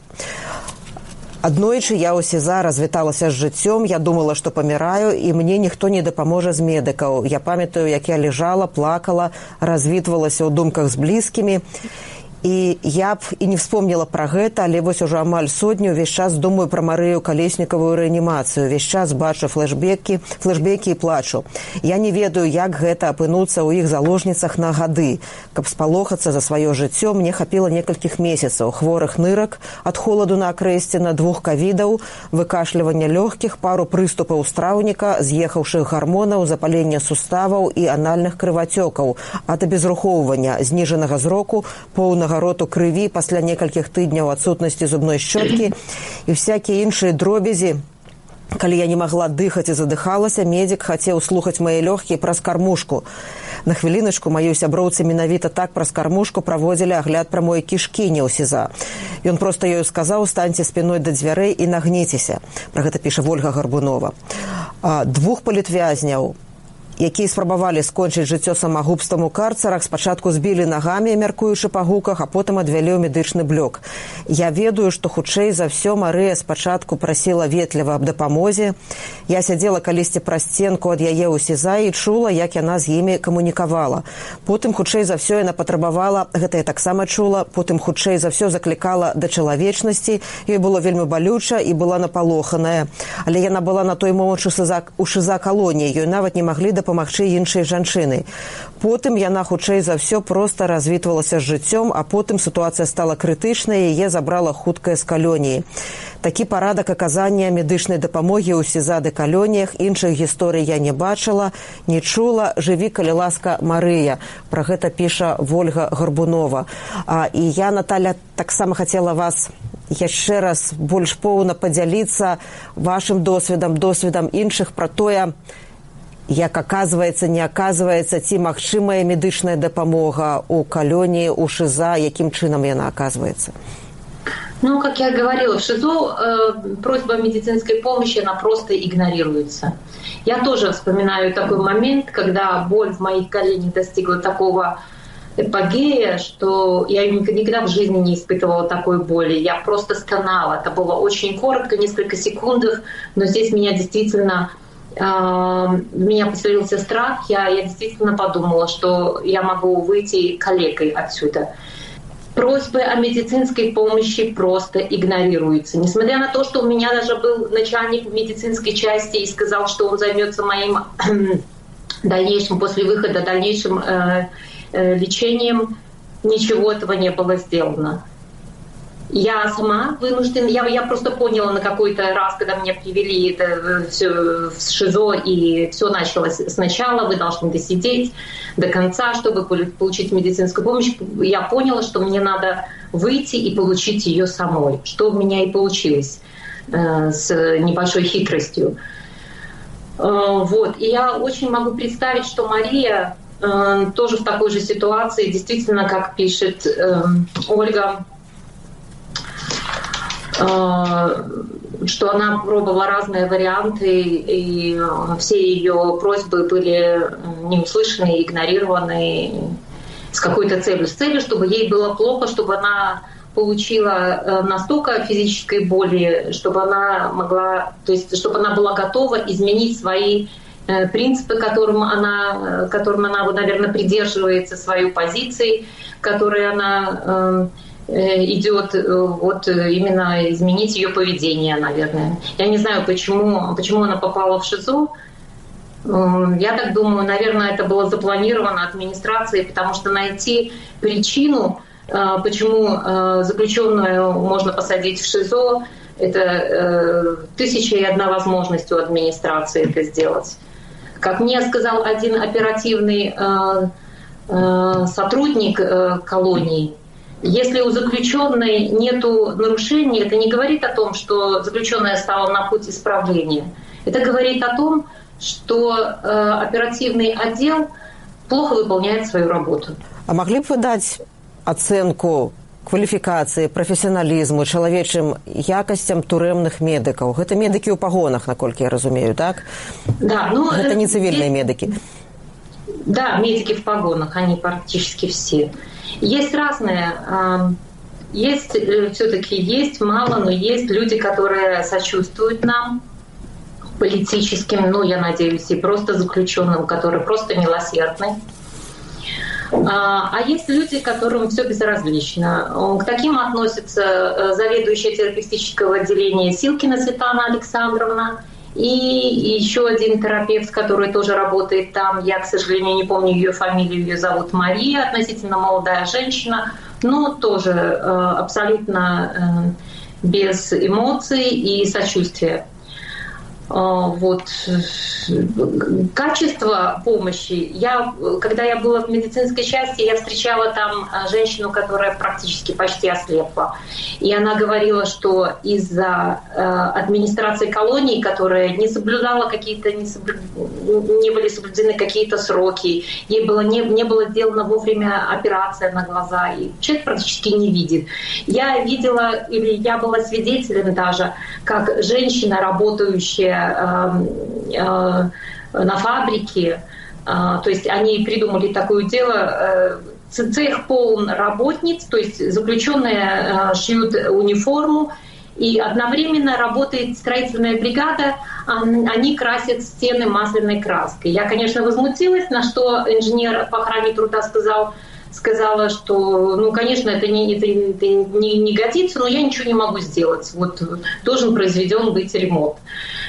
Аднойчы я ў СІЗА развіталася з жыццём, я думала, што паміраю, і мне ніхто не дапаможа з медыкаў. Я памятаю, як я лежала, плакала, развітвалася ў думках з блізкімі. І я б і не вспомнила пра гэта, але вось ужо амаль сотню увесь час думаю пра Марыю Калеснікавую рэанімацыю. Увесь час бачу флэшбекі, флэшбекі і плачу. Я не ведаю, як гэта апынуцца ў іх заложніцах на гады. Каб спалохацца за сваё жыццё, мне хапіла некалькіх месяцаў. Хворых нырак, ад холаду на акрэсціна, двух кавідаў, выкашлівання лёгкіх, пару прыступаў страўніка, з'ехаўшых гармонаў, запалення суставаў і анальных крывацёкаў, ад абезрухоўвання, зніжанага зроку, поўнага роту крыві пасля некалькіх тыдняў адсутнасці зубной шчоткі і всякія іншыя дробязі. Калі я не магла дыхаць і задыхалася, медзік хацеў слухаць мае лёгкія праз кармушку. На хвіліначку маёй сяброўцы менавіта так праз кармушку праводзілі агляд прамой кішкіні ў СІЗА. Ён проста ёй сказаў: станьце спіной да дзвярэй і нагніцеся. Пра гэта піша Ольга Гарбунова. Двух палітвязняў якія спрабавалі скончыць жыццё самагубствам у карцарах, спачатку збілі нагамі, мяркуючы па гуках, а потым адвялі ў медычны блок. Я ведаю, што хутчэй за ўсё Марыя спачатку прасіла ветліва аб дапамозе. Я сядзела калісьці праз сценку ад яе ў СІЗА і чула, як яна з імі камунікавала. Потым, хутчэй за ўсё, яна патрабавала, гэта я таксама чула, потым, хутчэй за ўсё, заклікала да чалавечнасці. Ёй было вельмі балюча і была напалоханая. Але яна была на той момант у ШІЗА калоніі, ёй нават не маглі дапамагчы іншай жанчыны. Потым яна, хутчэй за ўсё, проста развітвалася з жыццём, а потым сітуацыя стала крытычнай, яе забрала хуткая з калоніі. Такі парадак аказання медычнай дапамогі ў СІЗА ды калоніях, іншых гісторый я не бачыла, не чула. Жыві, калі ласка, Марыя. Пра гэта піша Вольга Гарбунова. А, і я, Наталя, таксама хацела вас яшчэ раз больш поўна падзяліцца вашым досведам, досведам іншых пра тое, як аказваецца, не аказваецца, ці магчымая медычная дапамога ў калоніі, ў ШІЗА, якім чынам яна аказваецца? Ну, как я говорила, в ШИЗО э, просьба о медицинской помощи, она просто игнорируется. Я тоже вспоминаю такой момент, когда боль в моих коленях достигла такого эпогея, что я никогда в жизни не испытывала такой боли. Я просто стонала. Это было очень коротко, несколько секунд, но здесь меня действительно... в меня поселился страх, я, я действительно подумала, что я могу выйти калекой отсюда. Просьбы о медицинской помощи просто игнорируются. Несмотря на то, что у меня даже был начальник медицинской части и сказал, что он займется моим дальнейшим, после выхода, дальнейшим э, э, лечением, ничего этого не было сделано. Я сама вынуждена, я, я просто поняла на какой-то раз, когда меня привели это все в ШИЗО, и все началось сначала, вы должны досидеть до конца, чтобы получить медицинскую помощь. Я поняла, что мне надо выйти и получить ее самой, что у меня и получилось э, с небольшой хитростью. Э, вот. И я очень могу представить, что Мария э, тоже в такой же ситуации, действительно, как пишет э, Ольга, что она пробовала разные варианты, и все ее просьбы были не услышаны, игнорированы с какой-то целью. С целью, чтобы ей было плохо, чтобы она получила настолько физической боли, чтобы она могла, то есть, чтобы она была готова изменить свои принципы, которым она, которым она, наверное, придерживается, свою позицию, которые она идет вот именно изменить ее поведение, наверное. Я не знаю, почему, почему она попала в ШИЗО. Я так думаю, наверное, это было запланировано администрацией, потому что найти причину, почему заключенную можно посадить в ШИЗО, это тысяча и одна возможность у администрации это сделать. Как мне сказал один оперативный сотрудник колонии, если у заключенной нет нарушений, это не говорит о том, что заключенная стала на путь исправления. Это говорит о том, что э, оперативный отдел плохо выполняет свою работу. А могли бы вы дать оценку кваліфікацыі, прафесіяналізму, чалавечым якасцям турэмных медыкаў? Гэта медыкі ў пагонах, наколькі я разумею, так? Да, ну, гэта не цивильные медики. Да, медики в погонах, они практически все. Есть разные, есть все-таки есть мало, но есть люди, которые сочувствуют нам политическим, ну, я надеюсь, и просто заключенным, которые просто милосердны. А есть люди, которым все безразлично. К таким относится заведующая терапевтического отделения Силкина Светлана Александровна и еще один терапевт, который тоже работает там. Я, к сожалению, не помню ее фамилию, ее зовут Мария, относительно молодая женщина, но тоже абсолютно без эмоций и сочувствия. Вот. Качество помощи. Я, когда я была в медицинской части, я встречала там женщину, которая практически почти ослепла. И она говорила, что из-за э, администрации колонии, которая не соблюдала какие-то, не, соблю... не были соблюдены какие-то сроки, ей было не, не было сделана вовремя операция на глаза, и человек практически не видит. Я видела, или я была свидетелем даже, как женщина, работающая на фабрике, То есть они придумали такое дело, цех полон работниц, то есть заключенные шьют униформу, и одновременно работает строительная бригада, они красят стены масляной краской. Я, конечно, возмутилась, на что инженер по охране труда сказал, сказала, что, ну, конечно, это не, это, это не, не годится, но я ничего не могу сделать. Вот должен произведен быть ремонт.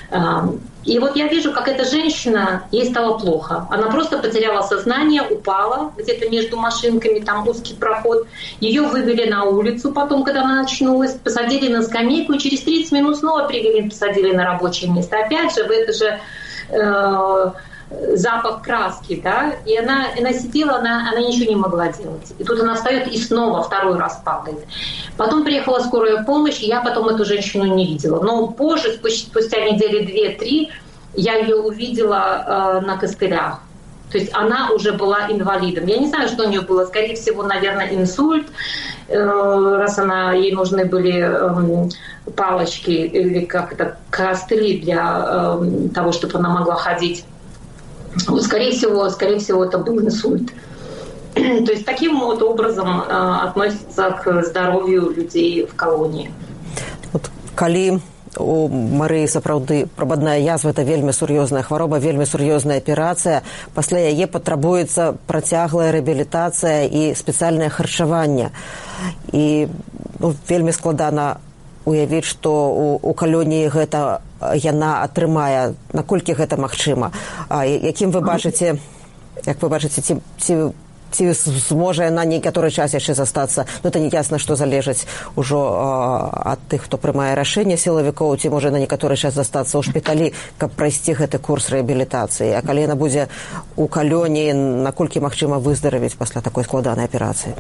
И вот я вижу, как эта женщина, ей стало плохо. Она просто потеряла сознание, упала где-то между машинками, там узкий проход. Ее вывели на улицу потом, когда она очнулась, посадили на скамейку, и через тридцать минут снова привели, посадили на рабочее место. Опять же, в это же э, запах краски, да, и она, она сидела, она, она ничего не могла делать. И тут она встает и снова второй раз падает. Потом приехала скорая помощь, и я потом эту женщину не видела. Но позже, спустя недели две-три, я ее увидела э, на костылях. То есть она уже была инвалидом. Я не знаю, что у нее было. Скорее всего, наверное, инсульт, э, раз она, ей нужны были э, палочки или как это, костыли для э, того, чтобы она могла ходить. Скорее всего, скорее всего, это был инсульт. То есть таким вот образом э, относятся к здоровью людей в колонии. Вот, калі у Марыі сапраўды прабадная язва, это вельмі сур'ёзная хвароба, вельмі сур'ёзная аперацыя. Пасля яе патрабуецца працяглая рэабілітацыя і спецыяльнае харчаванне. І ну, вельмі складана уявіць, што у, у калоніі гэта яна атрымае, наколькі гэта магчыма. А якім вы бачыце, як вы бачыце, ці, ці ці зможа яна некаторы час яшчэ застацца, ну это не ясна, што залежыць ужо э, ад тых, хто прымае рашэнне сілавікоў, ці можа на некаторы час застацца ў шпіталі, каб прайсці гэты курс рэабілітацыі. А калі яна будзе у калоніі, наколькі магчыма выздаравіць пасля такой складанай аперацыі?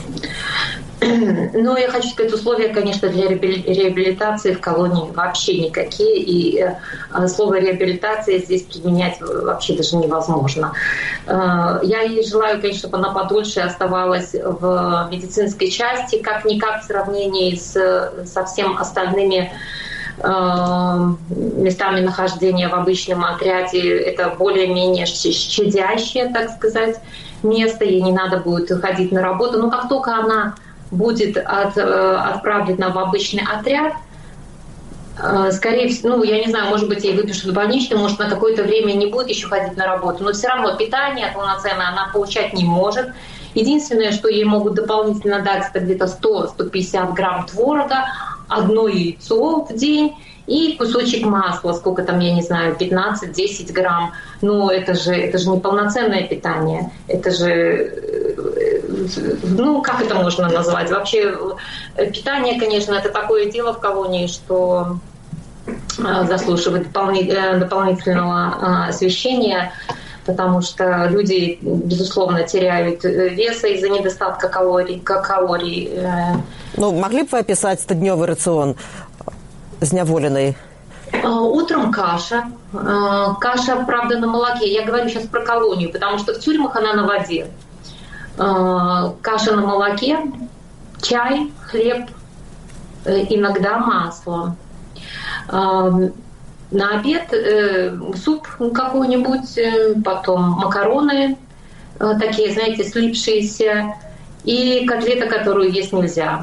Ну, я хочу сказать, условия, конечно, для реабилитации в колонии вообще никакие, и слово реабилитация здесь применять вообще даже невозможно. Я ей желаю, конечно, чтобы она подольше оставалась в медицинской части, как-никак в сравнении с, со всем остальными местами нахождения в обычном отряде. Это более-менее щадящее, так сказать, место, ей не надо будет ходить на работу, но как только она будет от, отправлена в обычный отряд, скорее всего, ну, я не знаю, может быть, ей выпишут больничный, может, на какое-то время не будет еще ходить на работу, но все равно питание полноценное она получать не может. Единственное, что ей могут дополнительно дать, это где-то сто - сто пятьдесят грамм творога, одно яйцо в день и кусочек масла, сколько там, я не знаю, пятнадцать - десять грамм. Ну, это же, это же не полноценное питание. Это же, ну, как это можно назвать? Вообще, питание, конечно, это такое дело в колонии, что заслуживает дополнительного освещения, потому что люди, безусловно, теряют веса из-за недостатка калорий. калорий. Ну, могли бы вы описать стодневый рацион зняволенной? Утром каша. Каша, правда, на молоке. Я говорю сейчас про колонию, потому что в тюрьмах она на воде. Каша на молоке, чай, хлеб, иногда масло. На обед суп какой-нибудь, потом макароны, такие, знаете, слипшиеся, и котлета, которую есть нельзя.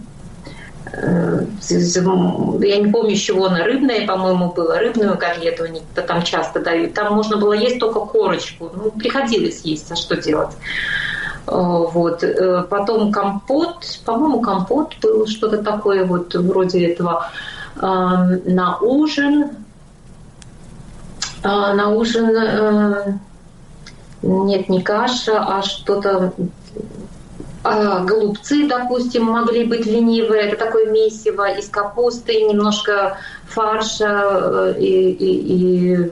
Я не помню, с чего она, рыбная, по-моему, была. Рыбную котлету они там часто дают. Там можно было есть только корочку. Ну, приходилось есть, а что делать? Вот. Потом компот, по-моему, компот был, что-то такое вот вроде этого. На ужин, на ужин нет, не каша, а что-то... Голубцы, допустим, могли быть ленивые. Это такое месиво из капусты, немножко фарша и, и, и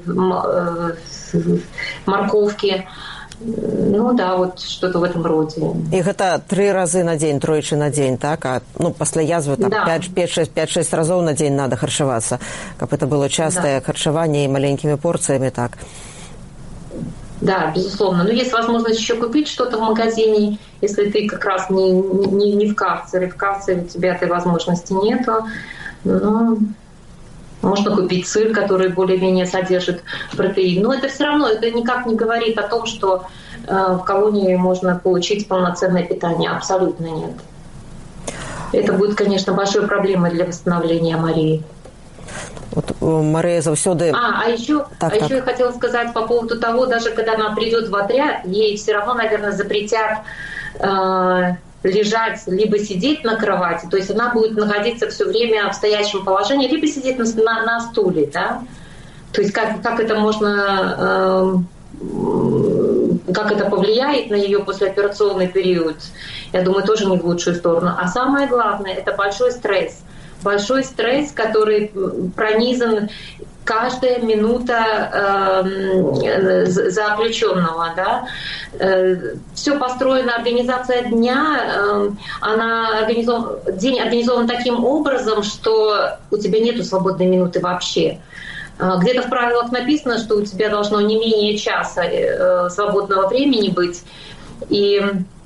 морковки. Ну да, вот что-то в этом роде. И это три раза на день, тройчы на день, так? А ну, после язвы там да. пять-шесть разов на день надо харчеваться. Как это было частое да. харчевание и маленькими порциями, так? Да, безусловно. Но есть возможность еще купить что-то в магазине, если ты как раз не, не, не в карцере. В карцере у тебя этой возможности нету. Но Можно купить сыр, который более-менее содержит протеин. Но это все равно, это никак не говорит о том, что э, в колонии можно получить полноценное питание. Абсолютно нет. Это будет, конечно, большой проблемой для восстановления Марии. Вот Мария заўсёды... А, а еще, так, а так. еще я хотела сказать по поводу того, даже когда она придет в отряд, ей все равно, наверное, запретят э, лежать, либо сидеть на кровати, то есть она будет находиться все время в стоячем положении, либо сидеть на, на, на стуле, да? То есть как, как это можно... Э, как это повлияет на ее послеоперационный период, я думаю, тоже не в лучшую сторону. А самое главное, это большой стресс. Большой стресс, который пронизан каждая минута э, заключенного. Да? Э, все построено, организация дня, э, она организован, день организован таким образом, что у тебя нет свободной минуты вообще. Где-то в правилах написано, что у тебя должно не менее часа э, свободного времени быть. И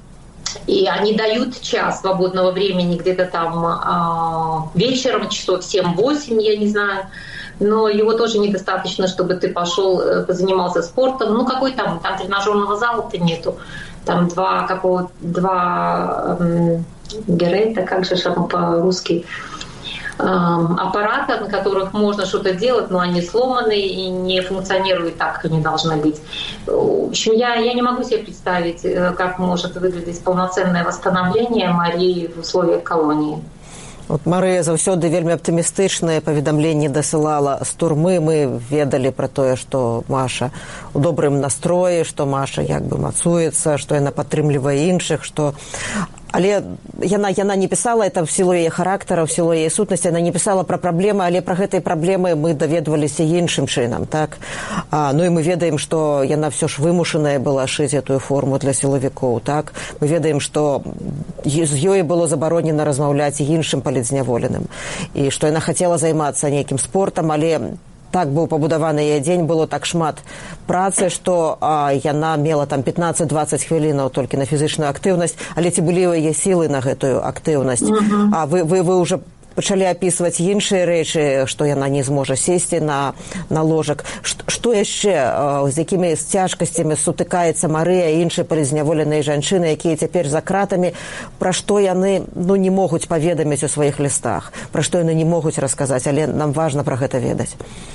И они дают час свободного времени где-то там э, вечером, часов семь-восемь, я не знаю. Но его тоже недостаточно, чтобы ты пошел, э, позанимался спортом. Ну, какой там? Там тренажерного зала-то нету. Там два, какого, два э, герейта, как же там по-русски, э, аппарата, на которых можно что-то делать, но они сломаны и не функционируют так, как они должны быть. В общем, я, я не могу себе представить, как может выглядеть полноценное восстановление Марии в условиях колонии. Вот Марыя заўсёды вельмі аптымістычныя паведамленні дасылала з турмы. Мы ведалі пра тое, што Маша у добрым настроі, што Маша як бы мацуецца, што яна падтрымлівае іншых, што... Але яна, яна не пісала, это в сілу яе характара, в сілу яе сутнасці, яна не пісала пра праблемы, але пра гэтай праблемы мы даведваліся іншым чынам, так? А, ну і мы ведаем, што яна ўсё ж вымушаная была шыць этую форму для сілавікоў, так? Мы ведаем, што з ёй было забаронена размаўляць іншым палітзняволеным, і што яна хацела займацца нейкім спортам, але... Так быў пабудаваны яе дзень, было так шмат працы, што а, яна мела там пятнаццаць-дваццаць хвілінаў толькі на фізічную актыўнасць, але ці былі яе сілы на гэтую актыўнасць? Uh-huh. А вы, вы, вы ўжо пачалі апісваць іншыя рэчы, што яна не зможа сесці на, на ложак. Ш, што яшчэ, а, з якімі цяжкасцямі сутыкаецца Марыя і іншыя палізняволеныя жанчыны, якія цяпер за кратамі, пра што яны ну, не могуць паведаміць у сваіх лістах, пра што яны не могуць расказаць, але нам важна пра гэта ведаць.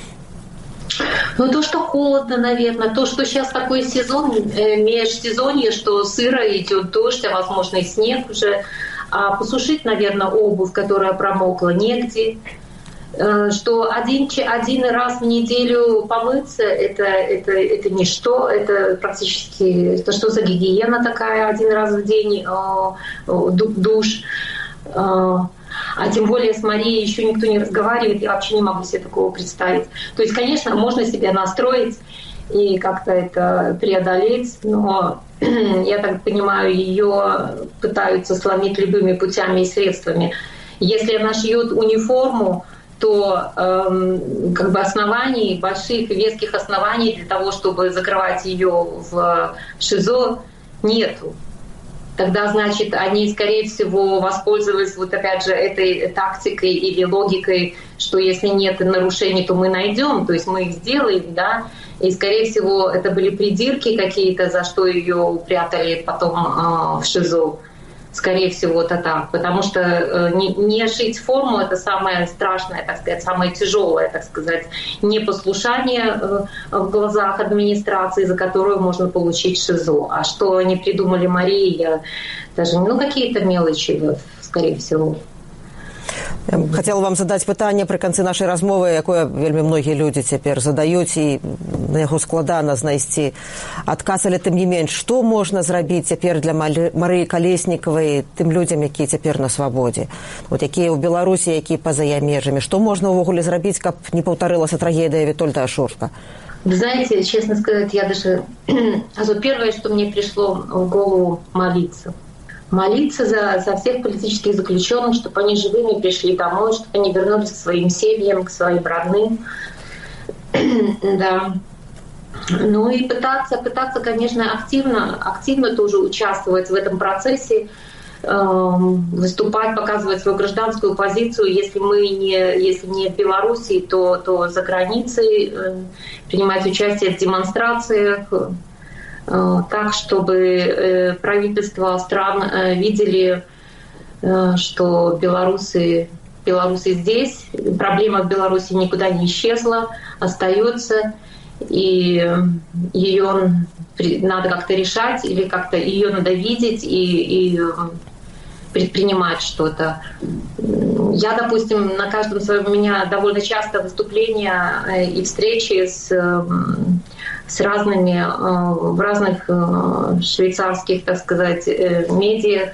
Ну, то, что холодно, наверное, то, что сейчас такой сезон, э, межсезонье, что сыро, идет дождь, а, возможно, и снег уже. А посушить, наверное, обувь, которая промокла, негде. Э, что один, один раз в неделю помыться, это, это, это ничто, это практически... Это что за гигиена такая, один раз в день э, душ. Э, А тем более с Марией еще никто не разговаривает, я вообще не могу себе такого представить. То есть, конечно, можно себя настроить и как-то это преодолеть, но, я так понимаю, ее пытаются сломить любыми путями и средствами. Если она шьет униформу, то эм, как бы оснований, больших и веских оснований для того, чтобы закрывать ее в ШИЗО, нету. Тогда, значит, они, скорее всего, воспользовались вот опять же этой тактикой или логикой, что если нет нарушений, то мы найдем, то есть мы их сделаем, да, и, скорее всего, это были придирки какие-то, за что ее упрятали потом э, в ШИЗО. Скорее всего, это так, потому что э, не, не шить форму – это самое страшное, так сказать, самое тяжелое, так сказать, непослушание э, в глазах администрации, за которую можно получить ШИЗО. А что они придумали Марии, я даже, ну, какие-то мелочи, скорее всего. Я хотела вам задаць пытанне пры канцы нашай размовы, якое вельмі многія людзі цяпер задаюць, і на яго складана знайсці адказ, але тым не менш, што можна зрабіць цяпер для Марыі Калеснікавай, тым людзям, якія цяпер на свабодзе, вот якія ў Беларусі, якія па-за яе межамі, што можна ўвогуле зрабіць, каб не паўтарылася трагедыя Вітольда Ашурка? Вы знаете, честно сказать, я даже... Первое, что мне пришло в голову, молиться. Молиться за, за всех политических заключенных, чтобы они живыми пришли домой, чтобы они вернулись к своим семьям, к своим родным. Да. Ну и пытаться, пытаться, конечно, активно, активно тоже участвовать в этом процессе, выступать, показывать свою гражданскую позицию, если мы не, если не в Беларуси, то, то за границей, принимать участие в демонстрациях, так, чтобы правительства стран видели, что белорусы, белорусы здесь, проблема в Беларуси никуда не исчезла, остается, и ее надо как-то решать, или как-то ее надо видеть и, и предпринимать что-то. Я, допустим, на каждом своем, у меня довольно часто выступления и встречи с, с разными, в разных швейцарских, так сказать, медиах.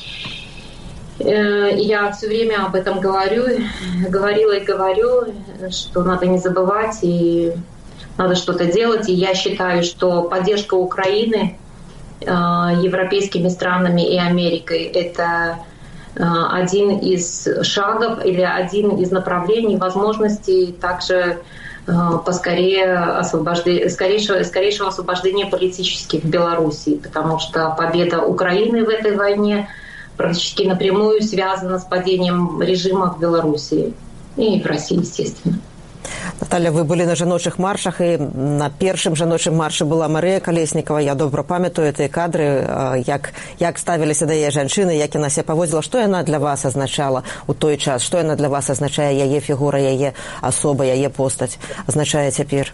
Я все время об этом говорю, говорила и говорю, что надо не забывать и надо что-то делать. И я считаю, что поддержка Украины европейскими странами и Америкой – это один из шагов или один из направлений, возможностей также поскорее освобождения, скорейшего, скорейшего освобождения политических в Беларуси, потому что победа Украины в этой войне практически напрямую связана с падением режима в Беларуси и в России, естественно. Наталя, вы былі на жаночых маршах, і на першым жаночым маршы была Марыя Калеснікава. Я добра памятаю тыя кадры, як, як ставіліся да яе жанчыны, як яна себя паводзіла. Што яна для вас азначала ў той час? Што яна для вас азначае, яе фігура, яе асоба, яе постаць азначае цяпер?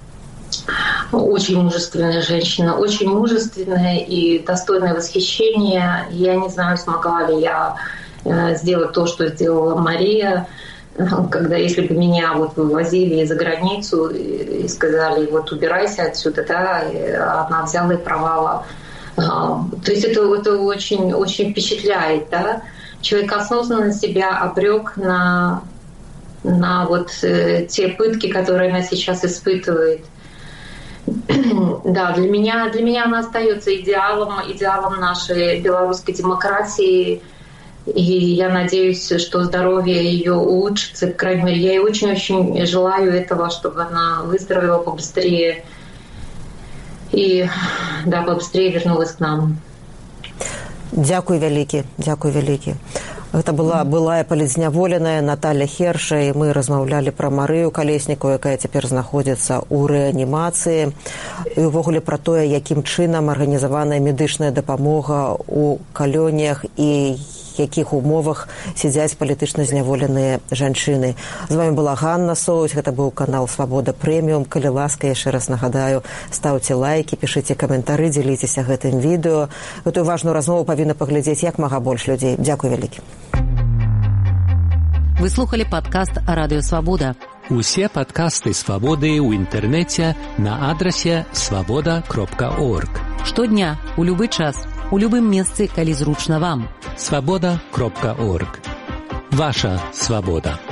Очень мужественная женщина, очень мужественная и достойное восхищения. Я не знаю, смогла ли я сделать то, что сделала Мария, когда если бы меня вот вывозили за границу и сказали, вот убирайся отсюда, да, она взяла и провала. То есть это, это очень, очень впечатляет, да. Человек осознанно себя обрек на, на вот те пытки, которые она сейчас испытывает. Да, для меня, для меня она остается идеалом, идеалом нашей белорусской демократии. И я надеюсь, что здоровье ее улучшится. По крайней мере, я ей очень-очень желаю этого, чтобы она выздоровела побыстрее и, да, побыстрее вернулась к нам. Дзякуй вялікі, дзякуй вялікі. Гэта была былая палітзняволеная Наталья Херша, і мы размаўлялі пра Марыю Калеснікаву, якая цяпер знаходзіцца ў рэанімацыі, і ўвогуле пра тое, якім чынам арганізаваная медычная дапамога ў калоніях і якіх умовах сядзяць палітычна зняволеныя жанчыны. З вами была Ганна Соуць, гэта быў канал «Свабода Прэміум». Калі ласка, яшчэ раз нагадаю, стаўце лайкі, пішыце каментары, дзеліцеся гэтым відэо. Гэтую важную размову павінна паглядзець як мага больш людзей. Дзякуй вялікі. Вы слухали падкаст «Радыё Свабода». Усе падкасты «Свабоды» ў інтэрнэце на адрасе свабода кропка орг. Штодня, у любы час, у любым месцы, калі зручна вам. свабода кропка орг. Ваша свабода.